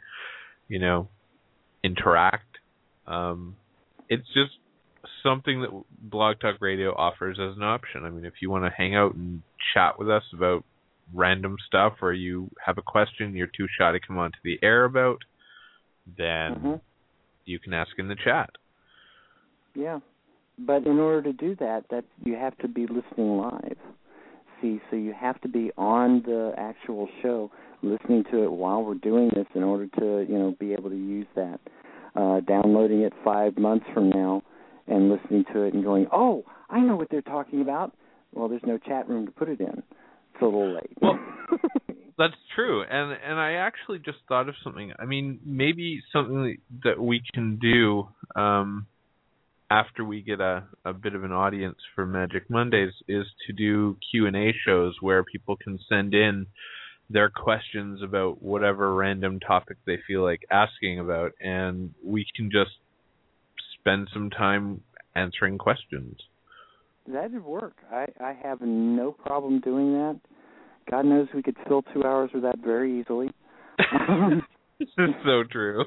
interact. It's just something that Blog Talk Radio offers as an option. I mean, if you want to hang out and chat with us about random stuff, or you have a question you're too shy to come onto the air about, then you can ask in the chat. Yeah, but in order to do that you have to be listening live. So you have to be on the actual show, listening to it while we're doing this in order to, be able to use that. Downloading it 5 months from now and listening to it and going, oh, I know what they're talking about. Well, there's no chat room to put it in. It's a little late. Well, that's true. And I actually just thought of something. I mean, maybe something that we can do after we get a bit of an audience for Magic Mondays is to do Q&A shows where people can send in their questions about whatever random topic they feel like asking about, and we can just spend some time answering questions. That would work. I have no problem doing that. God knows we could fill 2 hours with that very easily. This is so true.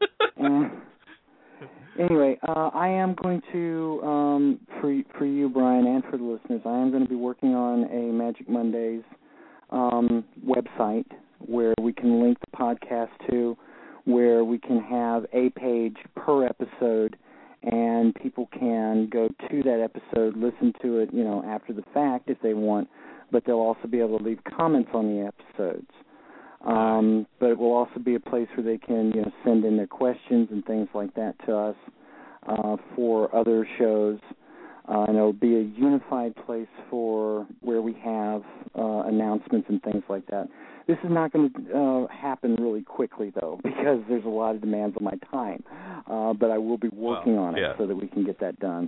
Anyway, I am going to, for you, Brian, and for the listeners, I am going to be working on a Magic Mondays website where we can link the podcast to, where we can have a page per episode, and people can go to that episode, listen to it, after the fact if they want, but they'll also be able to leave comments on the episodes. But it will also be a place where they can, send in their questions and things like that to us for other shows. And it'll be a unified place for where we have announcements and things like that. This is not going to happen really quickly, though, because there's a lot of demands on my time. But I will be working on it so that we can get that done.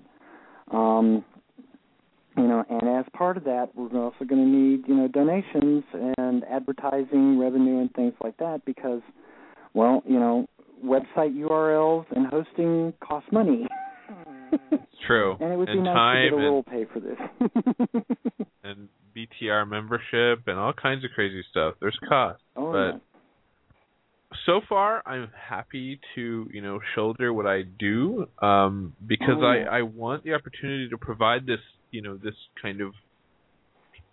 And as part of that, we're also going to need, donations and advertising revenue and things like that because, website URLs and hosting cost money. It's true. And it would be nice to get a little pay for this. And BTR membership and all kinds of crazy stuff. There's cost. So far, I'm happy to, shoulder what I do because I want the opportunity to provide this, this kind of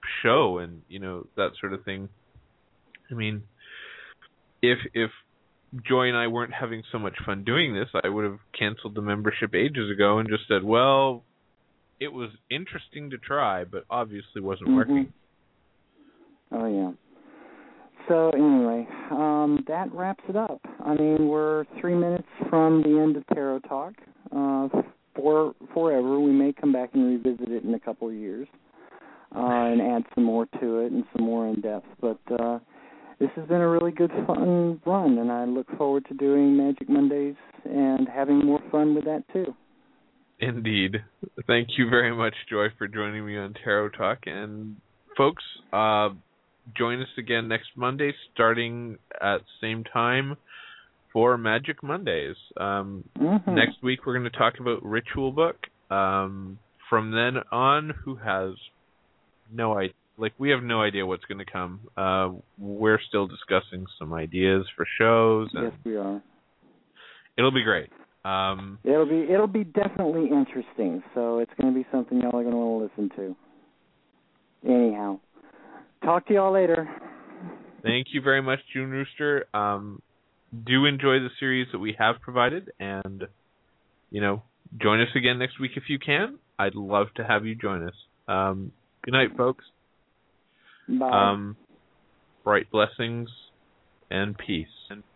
show and, that sort of thing. I mean, if Joy and I weren't having so much fun doing this, I would have canceled the membership ages ago and just said, well, it was interesting to try, but obviously wasn't working. Oh, yeah. So, anyway, that wraps it up. I mean, we're 3 minutes from the end of Tarot Talk. For forever, we may come back and revisit it in a couple of years and add some more to it and some more in-depth. But this has been a really good, fun run, and I look forward to doing Magic Mondays and having more fun with that, too. Indeed. Thank you very much, Joy, for joining me on Tarot Talk. And, folks, join us again next Monday, starting at the same time for Magic Mondays. Next week, we're going to talk about Ritual Book. From then on, who has no idea? We have no idea what's going to come. We're still discussing some ideas for shows. Yes, we are. It'll be great. It'll be definitely interesting. So it's going to be something y'all are going to want to listen to. Anyhow, talk to y'all later. Thank you very much, June Rooster. Do enjoy the series that we have provided, and join us again next week if you can. I'd love to have you join us. Good night, folks. Bye. Bright blessings and peace.